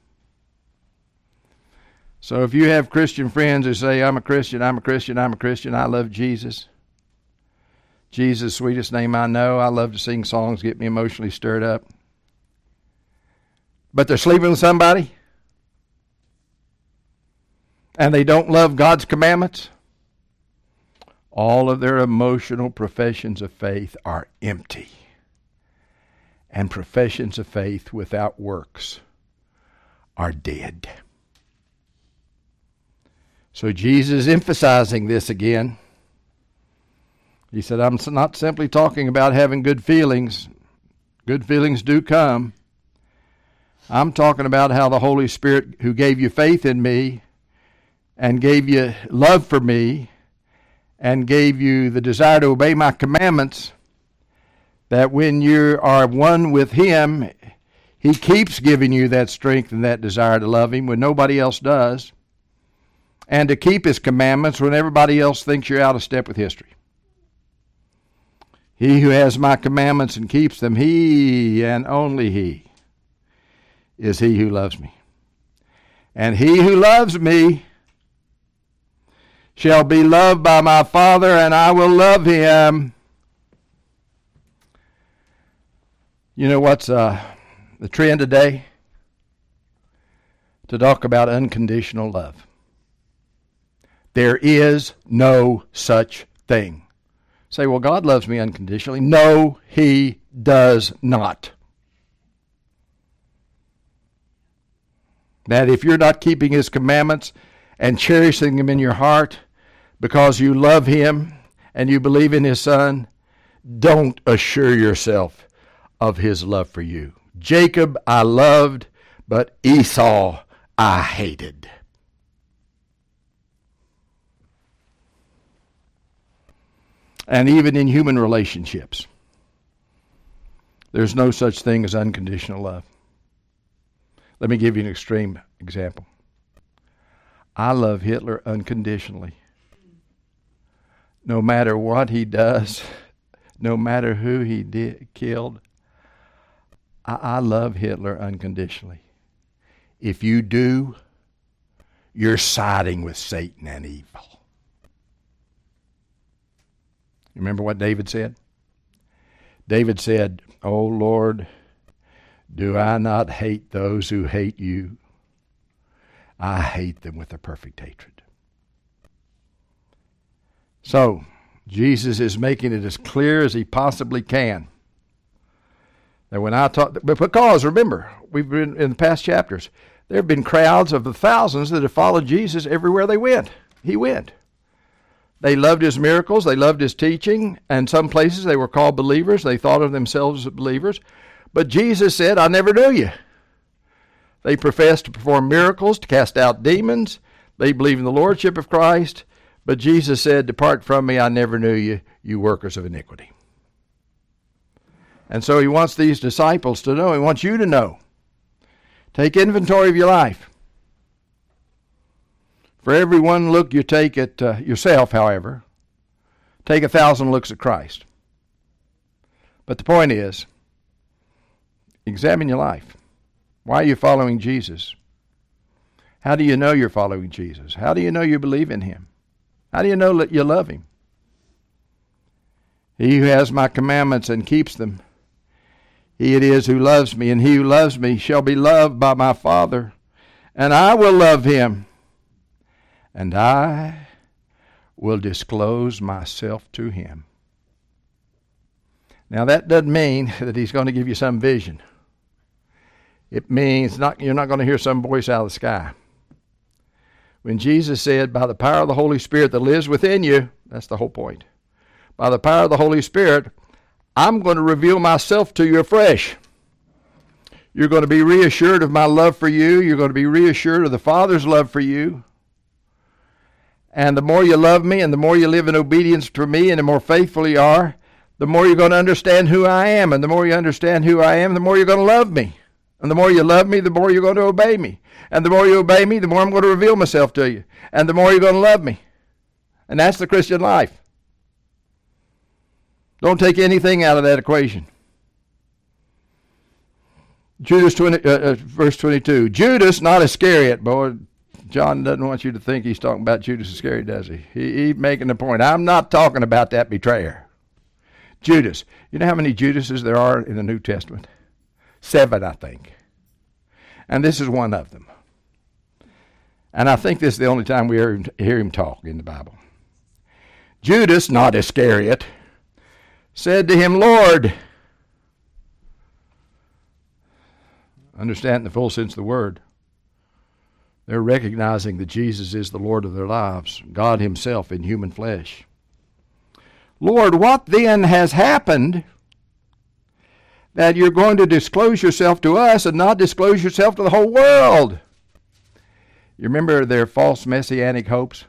So if you have Christian friends who say, I'm a Christian, I'm a Christian, I'm a Christian, I love Jesus, Jesus, sweetest name I know, I love to sing songs, get me emotionally stirred up, but they're sleeping with somebody, and they don't love God's commandments, all of their emotional professions of faith are empty. And professions of faith without works are dead. So Jesus is emphasizing this again. He said, I'm not simply talking about having good feelings. Good feelings do come. I'm talking about how the Holy Spirit, who gave you faith in me and gave you love for me and gave you the desire to obey my commandments, that when you are one with Him, He keeps giving you that strength and that desire to love Him when nobody else does, and to keep His commandments when everybody else thinks you're out of step with history. He who has my commandments and keeps them, he and only he is he who loves me. And he who loves me shall be loved by my Father, and I will love him. You know what's uh, the trend today? To talk about unconditional love. There is no such thing. Say, well, God loves me unconditionally. No, He does not. That if you're not keeping His commandments and cherishing them in your heart because you love Him and you believe in His Son, don't assure yourself of His love for you. Jacob I loved, but Esau I hated. And even in human relationships, there's no such thing as unconditional love. Let me give you an extreme example. I love Hitler unconditionally. No matter what he does, no matter who he did, killed, I, I love Hitler unconditionally. If you do, you're siding with Satan and evil. Remember what David said? David said, "O Lord, do I not hate those who hate you? I hate them with a perfect hatred." So, Jesus is making it as clear as he possibly can. That when I talk, but because remember, we've been in the past chapters, there have been crowds of the thousands that have followed Jesus everywhere they went. He went. They loved his miracles. They loved his teaching. And some places they were called believers. They thought of themselves as believers. But Jesus said, I never knew you. They professed to perform miracles, to cast out demons. They believed in the lordship of Christ. But Jesus said, depart from me, I never knew you, you workers of iniquity. And so he wants these disciples to know. He wants you to know. Take inventory of your life. For every one look you take at uh, yourself, however, take a thousand looks at Christ. But the point is, examine your life. Why are you following Jesus? How do you know you're following Jesus? How do you know you believe in him? How do you know that you love him? He who has my commandments and keeps them, he it is who loves me, and he who loves me shall be loved by my Father, and I will love him, and I will disclose myself to him. Now that doesn't mean that he's going to give you some vision. It means not, you're not going to hear some voice out of the sky. When Jesus said, by the power of the Holy Spirit that lives within you, that's the whole point. By the power of the Holy Spirit, I'm going to reveal myself to you afresh. You're going to be reassured of my love for you. You're going to be reassured of the Father's love for you. And the more you love me and the more you live in obedience to me and the more faithful you are, the more you're going to understand who I am. And the more you understand who I am, the more you're going to love me. And the more you love me, the more you're going to obey me. And the more you obey me, the more I'm going to reveal myself to you. And the more you're going to love me. And that's the Christian life. Don't take anything out of that equation. Judas twenty, uh, uh, verse twenty-two. Judas, not Iscariot. Boy, John doesn't want you to think he's talking about Judas Iscariot, does he? he? He's making the point. I'm not talking about that betrayer. Judas. You know how many Judases there are in the New Testament? Seven, I think. And this is one of them. And I think this is the only time we hear him, hear him talk in the Bible. Judas, not Iscariot, said to him, Lord. Understand the full sense of the word. They're recognizing that Jesus is the Lord of their lives, God himself in human flesh. Lord, what then has happened that you're going to disclose yourself to us and not disclose yourself to the whole world? You remember their false messianic hopes?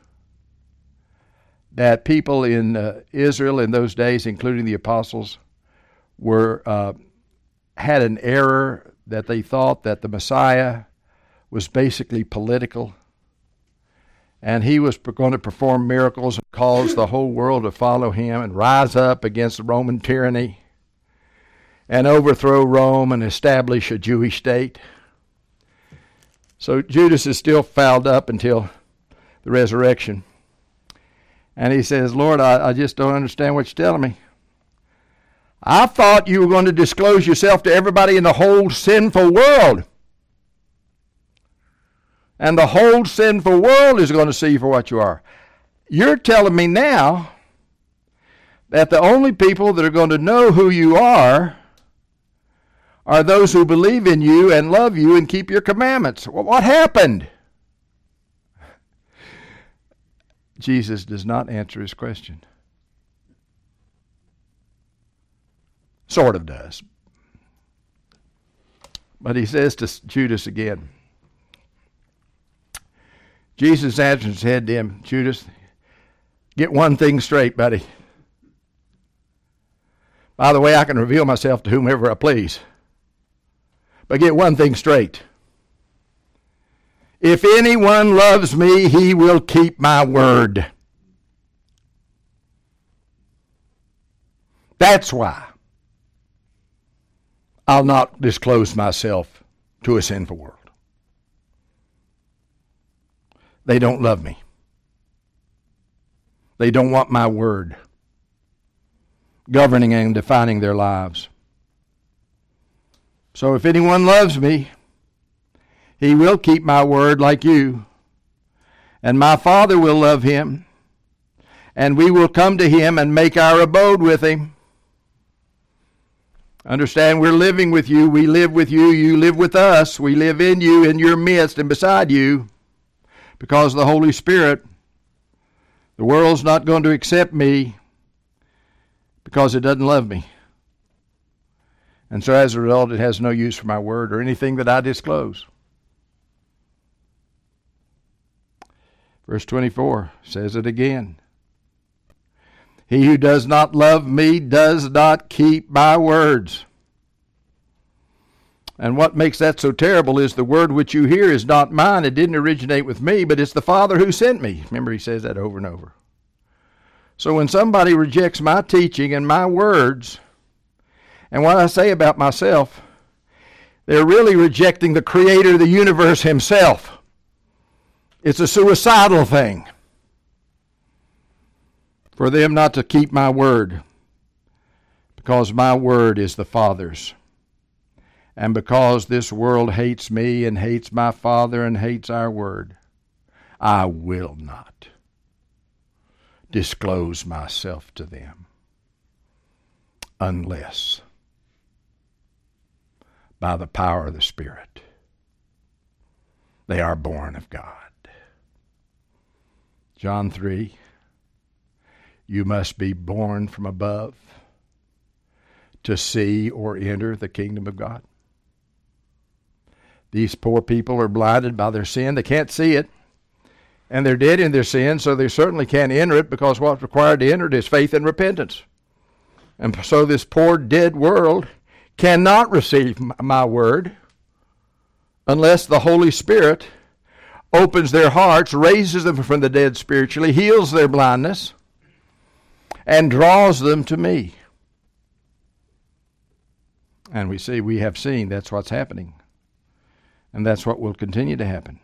That people in uh, Israel in those days, including the apostles, were uh, had an error that they thought that the Messiah was basically political. And he was going to perform miracles and cause the whole world to follow him and rise up against the Roman tyranny and overthrow Rome and establish a Jewish state. So Judas is still fouled up until the resurrection. And he says, Lord, I, I just don't understand what you're telling me. I thought you were going to disclose yourself to everybody in the whole sinful world. And the whole sinful world is going to see you for what you are. You're telling me now that the only people that are going to know who you are are those who believe in you and love you and keep your commandments. Well, what happened? Jesus does not answer his question. Sort of does. But he says to Judas again. Jesus answered and said to him, Judas, get one thing straight, buddy. By the way, I can reveal myself to whomever I please. But get one thing straight. If anyone loves me, he will keep my word. That's why I'll not disclose myself to a sinful world. They don't love me. They don't want my word governing and defining their lives. So if anyone loves me, he will keep my word like you. And my Father will love him. And we will come to him and make our abode with him. Understand, we're living with you. We live with you. You live with us. We live in you, in your midst, and beside you. Because the Holy Spirit, The world's not going to accept me because it doesn't love me. And so as a result, it has no use for my word or anything that I disclose. Verse twenty-four says it again. He who does not love me does not keep my words. And what makes that so terrible is the word which you hear is not mine. It didn't originate with me, but it's the Father who sent me. Remember, he says that over and over. So when somebody rejects my teaching and my words, and what I say about myself, they're really rejecting the Creator of the universe himself. It's a suicidal thing for them not to keep my word, because my word is the Father's. And because this world hates me and hates my Father and hates our word, I will not disclose myself to them unless by the power of the Spirit they are born of God. John three, you must be born from above to see or enter the kingdom of God. These poor people are blinded by their sin. They can't see it. And they're dead in their sin, so they certainly can't enter it, because what's required to enter it is faith and repentance. And so this poor dead world cannot receive my word unless the Holy Spirit opens their hearts, raises them from the dead spiritually, heals their blindness, and draws them to me. And we see, we have seen that's what's happening. And that's what will continue to happen.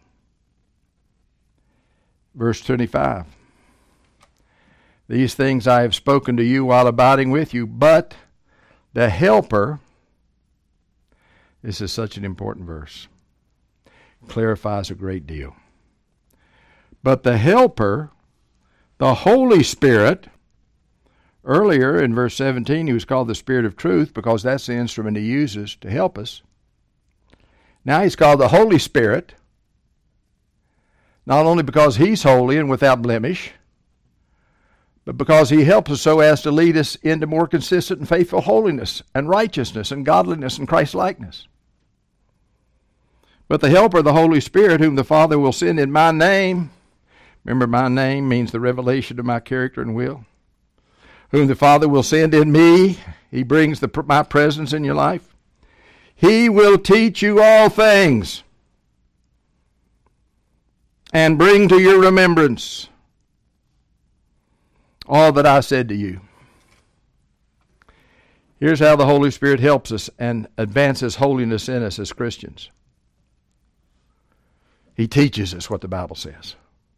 Verse twenty-five. These things I have spoken to you while abiding with you, but the Helper, this is such an important verse, clarifies a great deal. But the Helper, the Holy Spirit, earlier in verse seventeen, he was called the Spirit of Truth because that's the instrument he uses to help us. Now he's called the Holy Spirit, not only because he's holy and without blemish, but because he helps us so as to lead us into more consistent and faithful holiness and righteousness and godliness and Christ-likeness. But the Helper, the Holy Spirit, whom the Father will send in my name, remember my name means the revelation of my character and will, whom the Father will send in me, he brings the, my presence in your life. He will teach you all things and bring to your remembrance all that I said to you. Here's how the Holy Spirit helps us and advances holiness in us as Christians. He teaches us what the Bible says.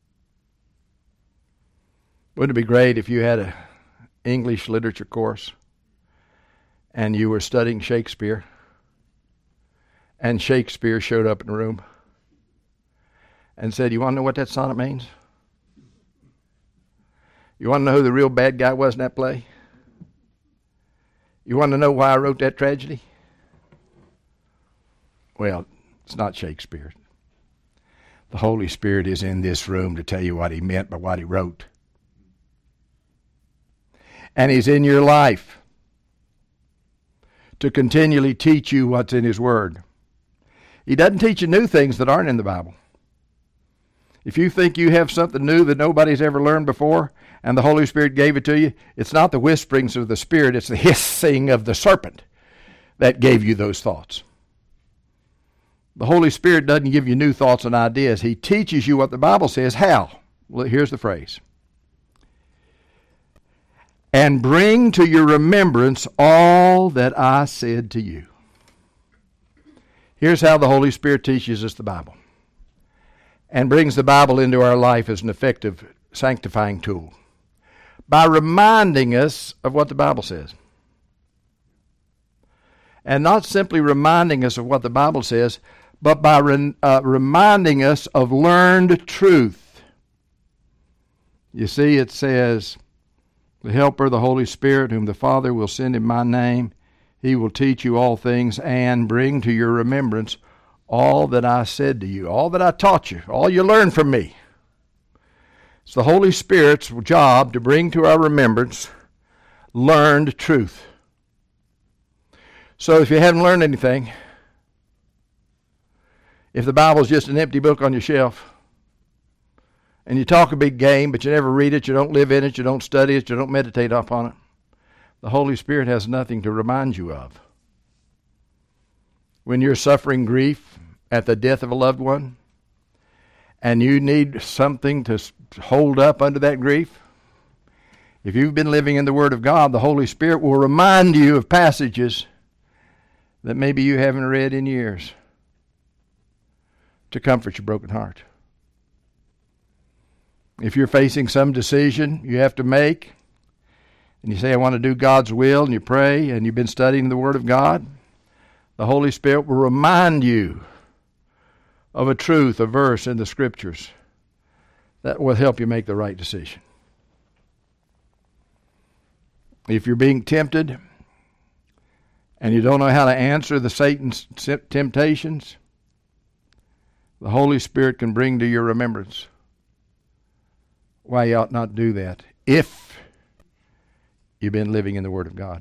Wouldn't it be great if you had an English literature course and you were studying Shakespeare, and Shakespeare showed up in the room and said, you want to know what that sonnet means? You want to know who the real bad guy was in that play? You want to know why I wrote that tragedy? Well, it's not Shakespeare. The Holy Spirit is in this room to tell you what he meant by what he wrote. And he's in your life to continually teach you what's in his word. He doesn't teach you new things that aren't in the Bible. If you think you have something new that nobody's ever learned before, and the Holy Spirit gave it to you, it's not the whisperings of the Spirit, it's the hissing of the serpent that gave you those thoughts. The Holy Spirit doesn't give you new thoughts and ideas. He teaches you what the Bible says. How? Well, here's the phrase. And bring to your remembrance all that I said to you. Here's how the Holy Spirit teaches us the Bible and brings the Bible into our life as an effective sanctifying tool. By reminding us of what the Bible says. And not simply reminding us of what the Bible says, but by re- uh, reminding us of learned truth. You see, it says, the Helper, the Holy Spirit, whom the Father will send in my name, he will teach you all things and bring to your remembrance all that I said to you, all that I taught you, all you learned from me. It's the Holy Spirit's job to bring to our remembrance learned truth. So if you haven't learned anything, if the Bible's just an empty book on your shelf, and you talk a big game, but you never read it, you don't live in it, you don't study it, you don't meditate upon it, the Holy Spirit has nothing to remind you of. When you're suffering grief at the death of a loved one, and you need something to hold up under that grief, if you've been living in the Word of God, the Holy Spirit will remind you of passages that maybe you haven't read in years to comfort your broken heart. If you're facing some decision you have to make, and you say, I want to do God's will, and you pray, and you've been studying the Word of God, the Holy Spirit will remind you of a truth, a verse in the Scriptures that will help you make the right decision. If you're being tempted and you don't know how to answer the Satan's temptations, the Holy Spirit can bring to your remembrance why you ought not do that if you've been living in the Word of God.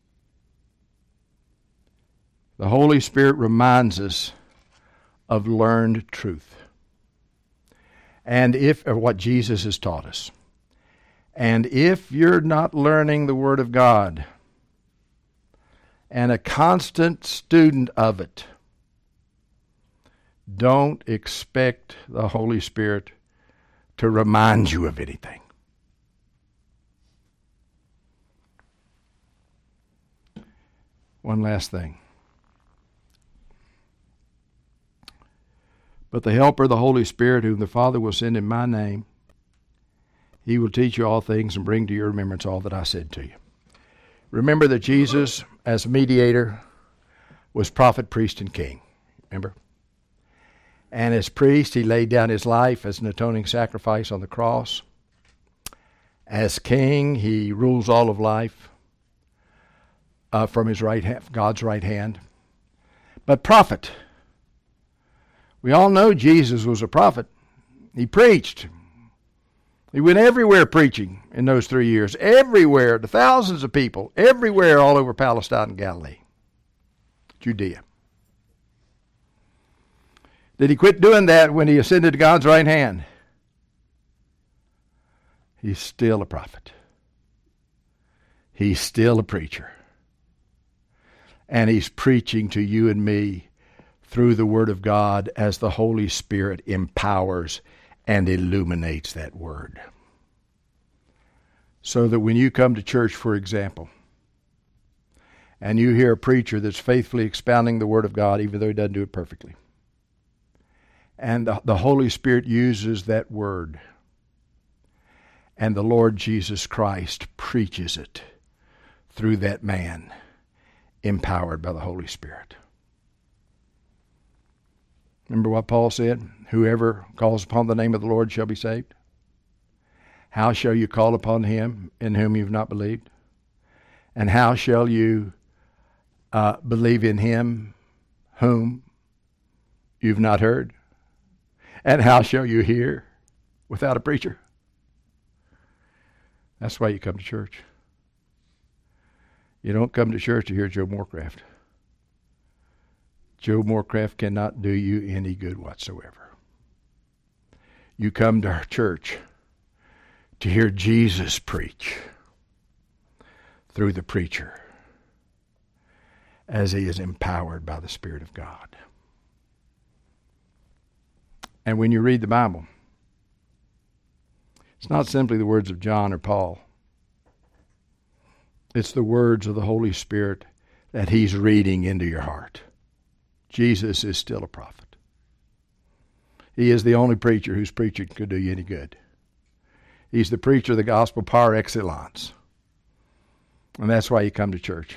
The Holy Spirit reminds us of learned truth. And if, or what Jesus has taught us. And if you're not learning the Word of God and a constant student of it, don't expect the Holy Spirit to remind you of anything. One last thing. But the Helper, the Holy Spirit, whom the Father will send in my name, he will teach you all things and bring to your remembrance all that I said to you. Remember that Jesus, as mediator, was prophet, priest, and king. Remember? And as priest, he laid down his life as an atoning sacrifice on the cross. As king, he rules all of life uh, from his right hand, God's right hand. But prophet, we all know Jesus was a prophet. He preached. He went everywhere preaching in those three years. Everywhere, to thousands of people. Everywhere all over Palestine and Galilee. Judea. Did he quit doing that when he ascended to God's right hand? He's still a prophet. He's still a preacher. And he's preaching to you and me through the Word of God as the Holy Spirit empowers and illuminates that Word. So that when you come to church, for example, and you hear a preacher that's faithfully expounding the Word of God, even though he doesn't do it perfectly, and the, the Holy Spirit uses that Word, and the Lord Jesus Christ preaches it through that man, empowered by the Holy Spirit. Remember what Paul said? Whoever calls upon the name of the Lord shall be saved. How shall you call upon him in whom you've not believed? And how shall you uh, believe in him whom you've not heard? And how shall you hear without a preacher? That's why you come to church. You don't come to church to hear Joe Morecraft. Joe Morecraft cannot do you any good whatsoever. You come to our church to hear Jesus preach through the preacher as he is empowered by the Spirit of God. And when you read the Bible, it's not simply the words of John or Paul. It's the words of the Holy Spirit that he's reading into your heart. Jesus is still a prophet. He is the only preacher whose preaching could do you any good. He's the preacher of the gospel par excellence. And that's why you come to church.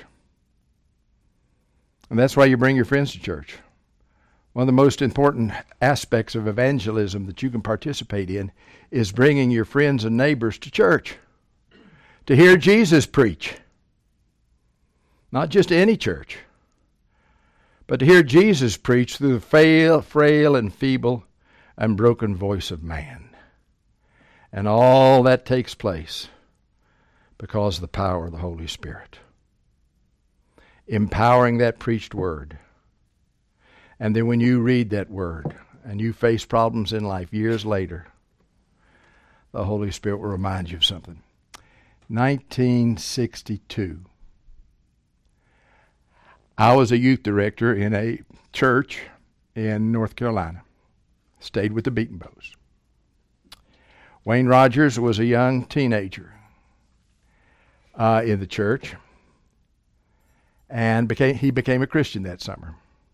And that's why you bring your friends to church. One of the most important aspects of evangelism that you can participate in is bringing your friends and neighbors to church to hear Jesus preach. Not just any church, but to hear Jesus preach through the frail, frail and feeble and broken voice of man. And all that takes place because of the power of the Holy Spirit. Empowering that preached word. And then when you read that word and you face problems in life years later, the Holy Spirit will remind you of something. nineteen sixty-two. I was a youth director in a church in North Carolina. Stayed with the Beaton Bows. Wayne Rogers was a young teenager uh, in the church, and became he became a Christian that summer.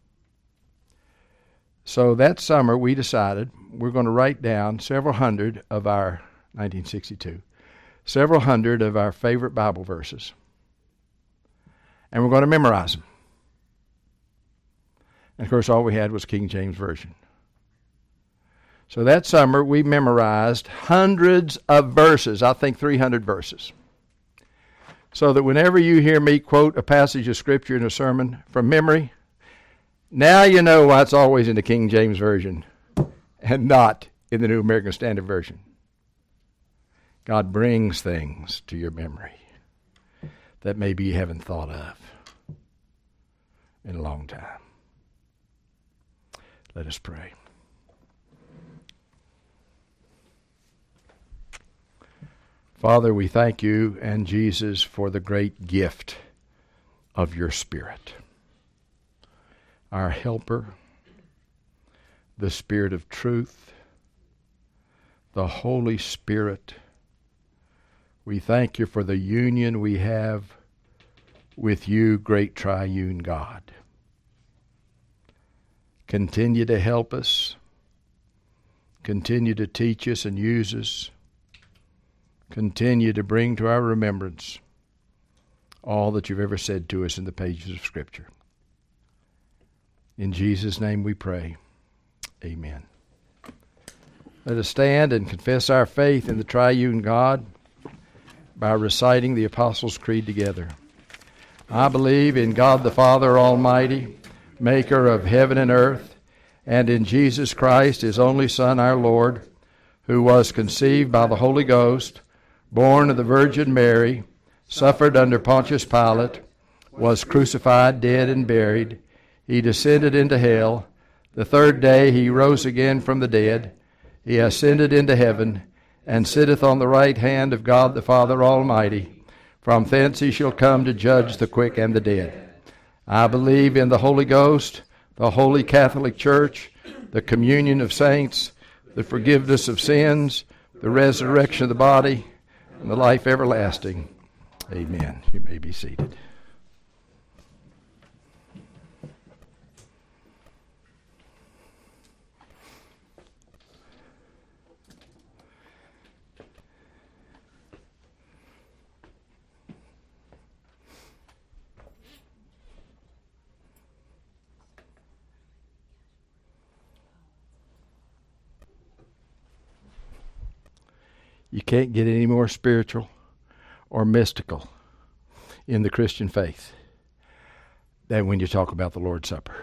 So that summer we decided we're going to write down several hundred of our, nineteen sixty-two, several hundred of our favorite Bible verses, and we're going to memorize them. And of course all we had was King James Version. So that summer we memorized hundreds of verses, I think three hundred verses. So that whenever you hear me quote a passage of Scripture in a sermon from memory, now you know why it's always in the King James Version and not in the New American Standard Version. God brings things to your memory that maybe you haven't thought of in a long time. Let us pray. Father, we thank you and Jesus for the great gift of your Spirit, our helper, the Spirit of truth, the Holy Spirit. We thank you for the union we have with you, great triune God. Continue to help us. Continue to teach us and use us. Continue to bring to our remembrance all that you've ever said to us in the pages of Scripture. In Jesus' name we pray. Amen. Let us stand and confess our faith in the triune God by reciting the Apostles' Creed together. I believe in God the Father Almighty, maker of heaven and earth, and in Jesus Christ, his only Son, our Lord, who was conceived by the Holy Ghost, born of the Virgin Mary, suffered under Pontius Pilate, was crucified, dead, and buried. He descended into hell. The third day he rose again from the dead. He ascended into heaven, and sitteth on the right hand of God the Father Almighty. From thence he shall come to judge the quick and the dead. I believe in the Holy Ghost, the Holy Catholic Church, the communion of saints, the forgiveness of sins, the resurrection of the body, and the life everlasting. Amen. You may be seated. You can't get any more spiritual or mystical in the Christian faith than when you talk about the Lord's Supper.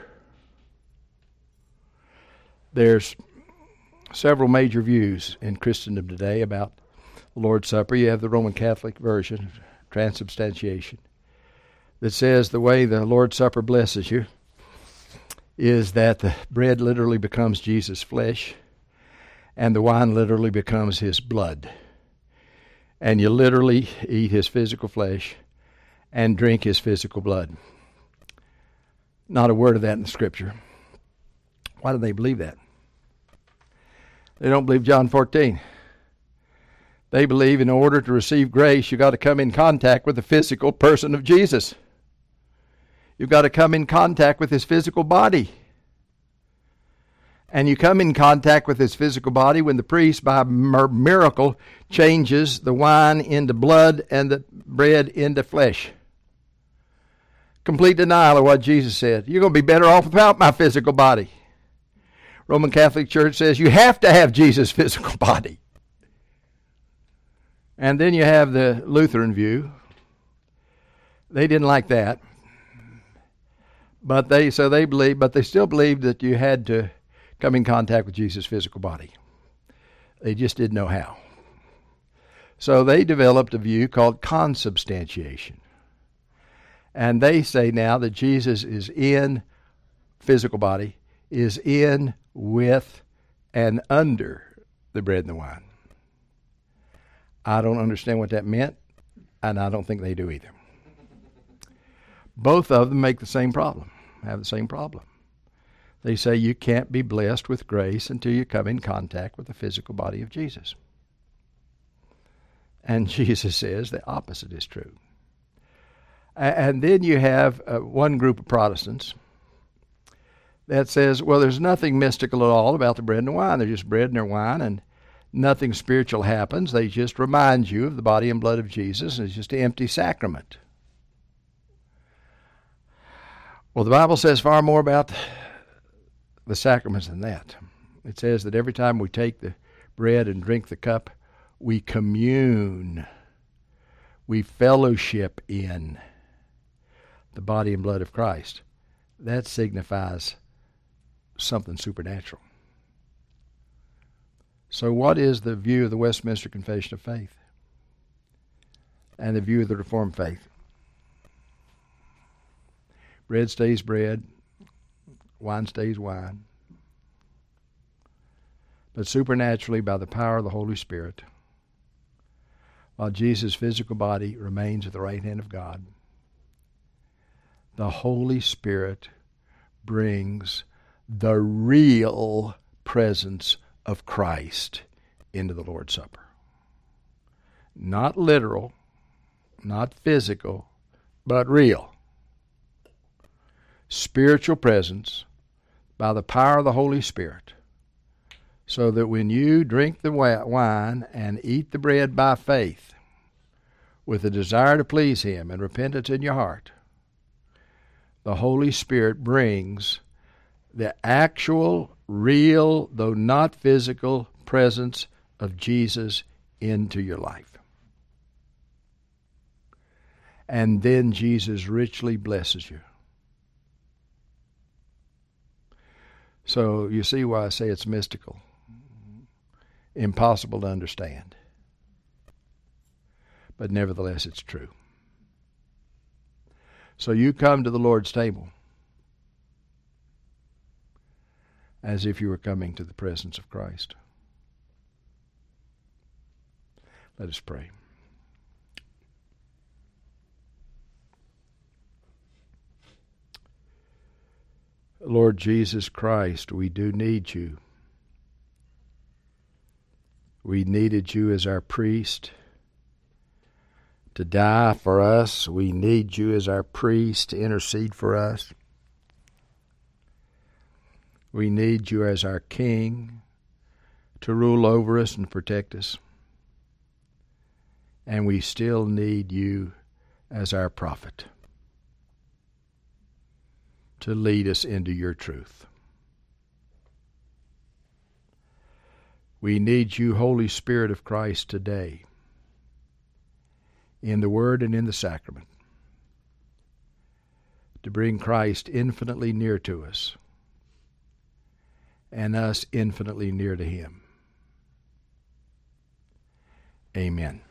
There's several major views in Christendom today about the Lord's Supper. You have the Roman Catholic version, transubstantiation, that says the way the Lord's Supper blesses you is that the bread literally becomes Jesus' flesh, and the wine literally becomes his blood. And you literally eat his physical flesh and drink his physical blood. Not a word of that in the Scripture. Why do they believe that? They don't believe John fourteen. They believe in order to receive grace, you've got to come in contact with the physical person of Jesus. You've got to come in contact with his physical body. And you come in contact with his physical body when the priest, by miracle, changes the wine into blood and the bread into flesh. Complete denial of what Jesus said. You're going to be better off without my physical body. Roman Catholic Church says you have to have Jesus' physical body. And then you have the Lutheran view. They didn't like that. But they so they believe, but they still believed that you had to come in contact with Jesus' physical body. They just didn't know how. So they developed a view called consubstantiation. And they say now that Jesus is in physical body, is in, with, and under the bread and the wine. I don't understand what that meant, and I don't think they do either. Both of them make the same problem, have the same problem. They say you can't be blessed with grace until you come in contact with the physical body of Jesus. And Jesus says the opposite is true. And then you have uh, one group of Protestants that says, well, there's nothing mystical at all about the bread and the wine. They're just bread and they're wine, and nothing spiritual happens. They just remind you of the body and blood of Jesus, and it's just an empty sacrament. Well, the Bible says far more about the sacraments than that. It says that every time we take the bread and drink the cup, we commune, we fellowship in the body and blood of Christ. That signifies something supernatural. So what is the view of the Westminster Confession of Faith and the view of the Reformed faith? Bread stays bread, wine stays wine. But supernaturally, by the power of the Holy Spirit, while Jesus' physical body remains at the right hand of God, the Holy Spirit brings the real presence of Christ into the Lord's Supper. Not literal, not physical, but real. Spiritual presence by the power of the Holy Spirit, so that when you drink the wine and eat the bread by faith, with a desire to please Him and repentance in your heart, the Holy Spirit brings the actual, real, though not physical, presence of Jesus into your life. And then Jesus richly blesses you. So you see why I say it's mystical, impossible to understand. But nevertheless, it's true. So you come to the Lord's table as if you were coming to the presence of Christ. Let us pray. Lord Jesus Christ, we do need you. We needed you as our priest to die for us. We need you as our priest to intercede for us. We need you as our king to rule over us and protect us. And we still need you as our prophet to lead us into your truth. We need you, Holy Spirit of Christ, today, in the Word and in the sacrament, to bring Christ infinitely near to us and us infinitely near to Him. Amen.